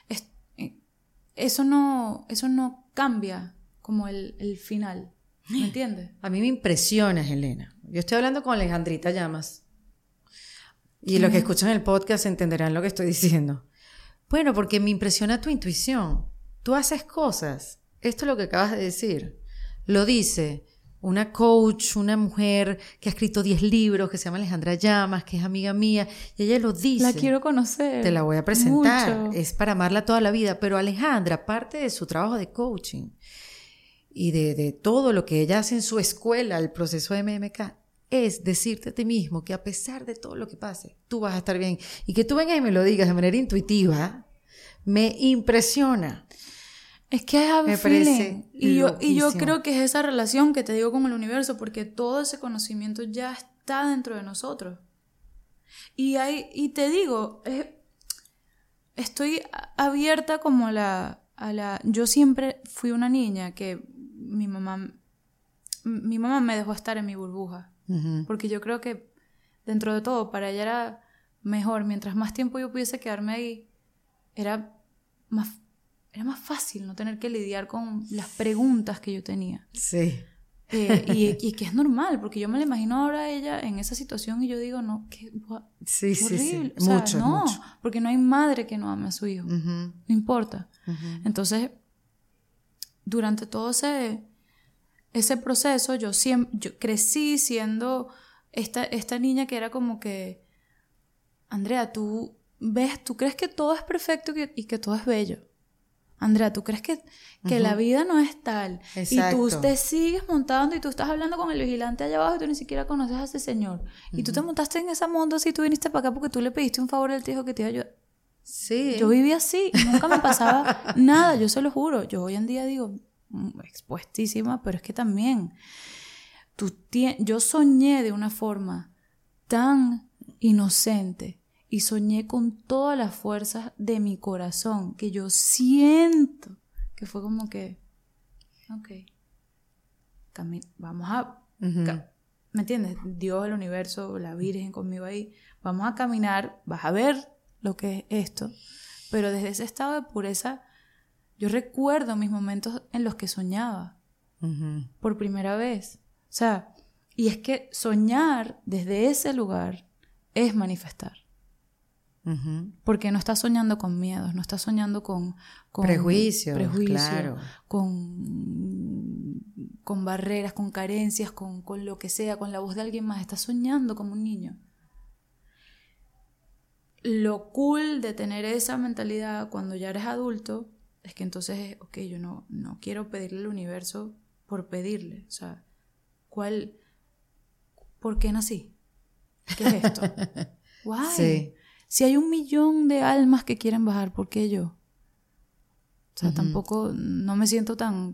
eso no cambia como el final, ¿me entiendes? A mí me impresionas, Elena. Yo estoy hablando con Alejandrita Llamas y los que escuchan el podcast entenderán lo que estoy diciendo. Bueno, porque me impresiona tu intuición. Tú haces cosas. Esto es lo que acabas de decir. Lo dice una coach, una mujer que ha escrito 10 libros, que se llama Alejandra Llamas, que es amiga mía, y ella lo dice. La quiero conocer. Te la voy a presentar. Mucho. Es para amarla toda la vida. Pero Alejandra, parte de su trabajo de coaching y de todo lo que ella hace en su escuela, el proceso de MMK, es decirte a ti mismo que a pesar de todo lo que pase, tú vas a estar bien. Y que tú vengas y me lo digas de manera intuitiva, me impresiona. Es que I have Me a feeling. parece Y yo loquísimo. creo que es esa relación que te digo con el universo, porque todo ese conocimiento ya está dentro de nosotros. Y te digo, estoy abierta como yo siempre fui una niña que mi mamá me dejó estar en mi burbuja. Porque yo creo que dentro de todo para ella era mejor, mientras más tiempo yo pudiese quedarme ahí, era más fácil no tener que lidiar con las preguntas que yo tenía. Sí. Y que es normal, porque yo me la imagino ahora a ella en esa situación y yo digo, no, qué Sí. horrible. O sea, Mucho. porque no hay madre que no ame a su hijo. No importa. Entonces, durante todo ese proceso, yo crecí siendo esta niña que era como que, Andrea, tú crees que todo es perfecto y que todo es bello. Andrea, ¿tú crees que la vida no es tal? Exacto. Y tú te sigues montando y tú estás hablando con el vigilante allá abajo y tú ni siquiera conoces a ese señor. Y tú te montaste en esa moto así, tú viniste para acá porque tú le pediste un favor, él te dijo que te iba a ayudar. Sí. Yo vivía así y nunca me pasaba nada, yo se lo juro. Yo hoy en día digo, expuestísima, pero es que también yo soñé de una forma tan inocente y soñé con todas las fuerzas de mi corazón que yo siento que fue como que, vamos a, ¿me entiendes? Dios, el universo, la Virgen conmigo ahí, vamos a caminar, vas a ver lo que es esto, pero desde ese estado de pureza, yo recuerdo mis momentos en los que soñaba por primera vez. O sea, y es que soñar desde ese lugar es manifestar. Porque no estás soñando con miedos, no estás soñando con prejuicios, claro. con barreras, con carencias, con lo que sea, con la voz de alguien más. Estás soñando como un niño. Lo cool de tener esa mentalidad cuando ya eres adulto es que entonces, yo no quiero pedirle al universo por pedirle. O sea, ¿por qué nací? ¿Qué es esto? Guay. Sí. Si hay 1,000,000 de almas que quieren bajar, ¿por qué yo? O sea, tampoco, no me siento tan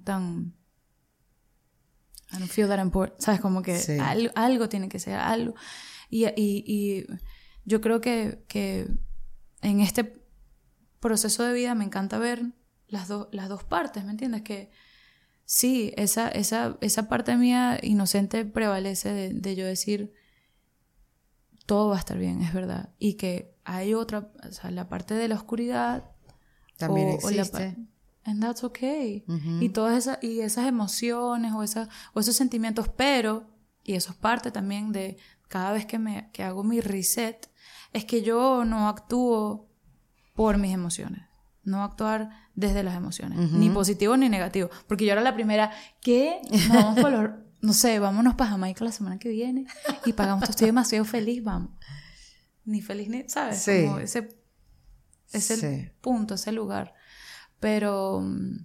I don't feel that important. ¿Sabes? Como que sí. algo tiene que ser, algo. Y yo creo que en este proceso de vida me encanta ver las dos partes, ¿me entiendes? Que sí, esa parte mía inocente prevalece de yo decir todo va a estar bien, es verdad. Y que hay otra, o sea, la parte de la oscuridad también existe. And that's okay. Y todas esas emociones o esos sentimientos, pero, y eso es parte también de cada vez que hago mi reset, es que yo no actúo por mis emociones. No actuar desde las emociones. Ni positivo ni negativo. Porque yo era la primera que vamos por no sé, vámonos para Jamaica la semana que viene y pagamos todo, estoy demasiado feliz, vamos. Ni feliz ni, ¿sabes? Sí. Como ese el punto, ese lugar. Pero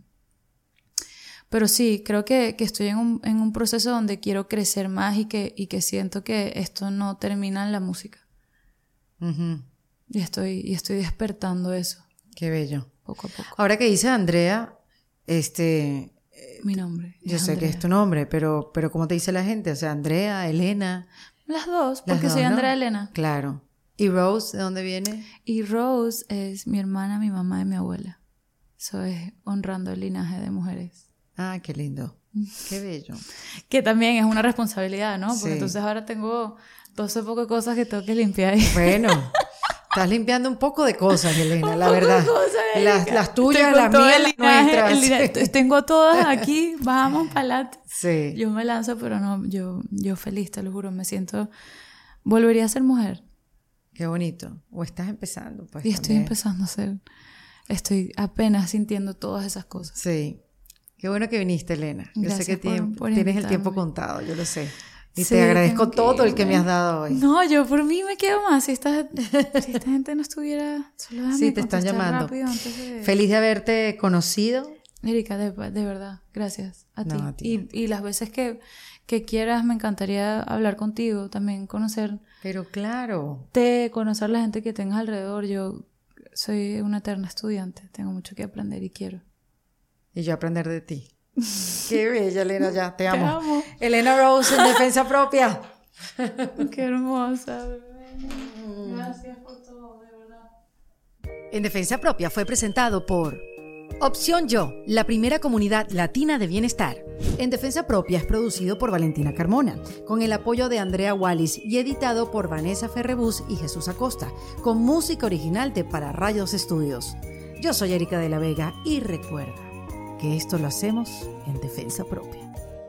sí, creo que estoy en un proceso donde quiero crecer más y que siento que esto no termina en la música. Y estoy despertando eso. Qué bello. Poco a poco. Ahora que dice Andrea, mi nombre. Yo sé que es tu nombre, pero ¿cómo te dice la gente? O sea, Andrea, Elena. Las dos, porque soy Andrea Elena. Claro. ¿Y Rose, de dónde viene? Y Rose es mi hermana, mi mamá y mi abuela. Eso es honrando el linaje de mujeres. Ah, qué lindo. Qué bello. Que también es una responsabilidad, ¿no? Porque sí. entonces ahora tengo ese poco de cosas que tengo que limpiar. Bueno, estás limpiando un poco de cosas, Elena, la verdad. Las tuyas, las mías, las nuestras. Tengo todas aquí, vamos para adelante. Sí. Yo me lanzo, pero no, yo feliz, te lo juro, me siento... Volvería a ser mujer. Qué bonito. O estás empezando, pues. Y estoy empezando a ser... Estoy apenas sintiendo todas esas cosas. Sí. Qué bueno que viniste, Elena. Yo Gracias sé que por tienes el tiempo contado, yo lo sé. Y sí, te agradezco todo el que me has dado hoy. No, yo por mí me quedo más. Si esta gente no estuviera... Solo déjame sí, te están llamando. Feliz de haberte conocido. Erika, de verdad. Gracias a ti. No, a ti. Y las veces que quieras, me encantaría hablar contigo. También conocer... Pero claro. Conocer la gente que tengas alrededor. Yo soy una eterna estudiante. Tengo mucho que aprender y quiero. Y yo aprender de ti. Qué bella, Elena, ya, te amo. Te amo. Elena Rose en Defensa Propia. Qué hermosa, bebé. Gracias por todo, de verdad. En Defensa Propia fue presentado por Opción Yo, la primera comunidad latina de bienestar. En Defensa Propia es producido por Valentina Carmona, con el apoyo de Andrea Wallis y editado por Vanessa Ferrebus y Jesús Acosta, con música original de Para Rayos Estudios. Yo soy Erika de la Vega y recuerda que esto lo hacemos en Defensa Propia.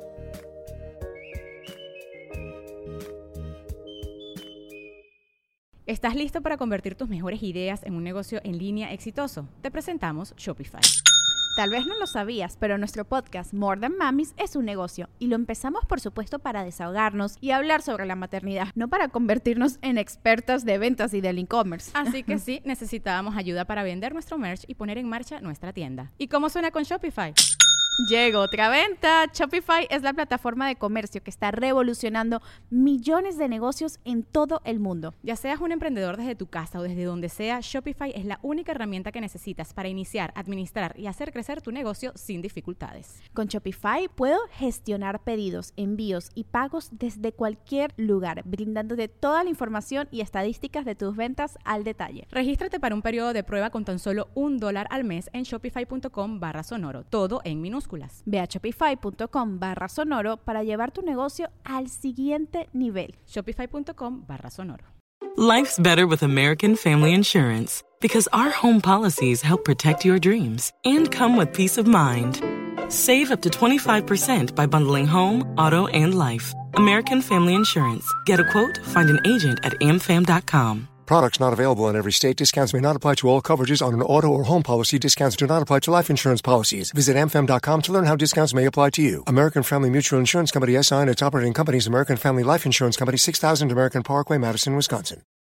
¿Estás listo para convertir tus mejores ideas en un negocio en línea exitoso? Te presentamos Shopify. Tal vez no lo sabías, pero nuestro podcast More Than Mamis es un negocio y lo empezamos por supuesto para desahogarnos y hablar sobre la maternidad, no para convertirnos en expertas de ventas y del e-commerce. Así que sí, necesitábamos ayuda para vender nuestro merch y poner en marcha nuestra tienda. ¿Y cómo suena con Shopify? Llegó otra venta. Shopify es la plataforma de comercio que está revolucionando millones de negocios en todo el mundo. Ya seas un emprendedor desde tu casa o desde donde sea, Shopify es la única herramienta que necesitas para iniciar, administrar y hacer crecer tu negocio sin dificultades. Con Shopify puedo gestionar pedidos, envíos y pagos desde cualquier lugar, brindándote toda la información y estadísticas de tus ventas al detalle. Regístrate para un periodo de prueba con tan solo $1 al mes en shopify.com/sonoro, todo en minúsculas. Ve a shopify.com/sonoro para llevar tu negocio al siguiente nivel. Shopify.com/sonoro. Life's better with American Family Insurance because our home policies help protect your dreams and come with peace of mind. Save up to 25% by bundling home, auto, and life. American Family Insurance. Get a quote, find an agent at amfam.com. Products not available in every state. Discounts may not apply to all coverages on an auto or home policy. Discounts do not apply to life insurance policies. Visit amfam.com to learn how discounts may apply to you. American Family Mutual Insurance Company, S.I. and its operating companies, American Family Life Insurance Company, 6000 American Parkway, Madison, Wisconsin.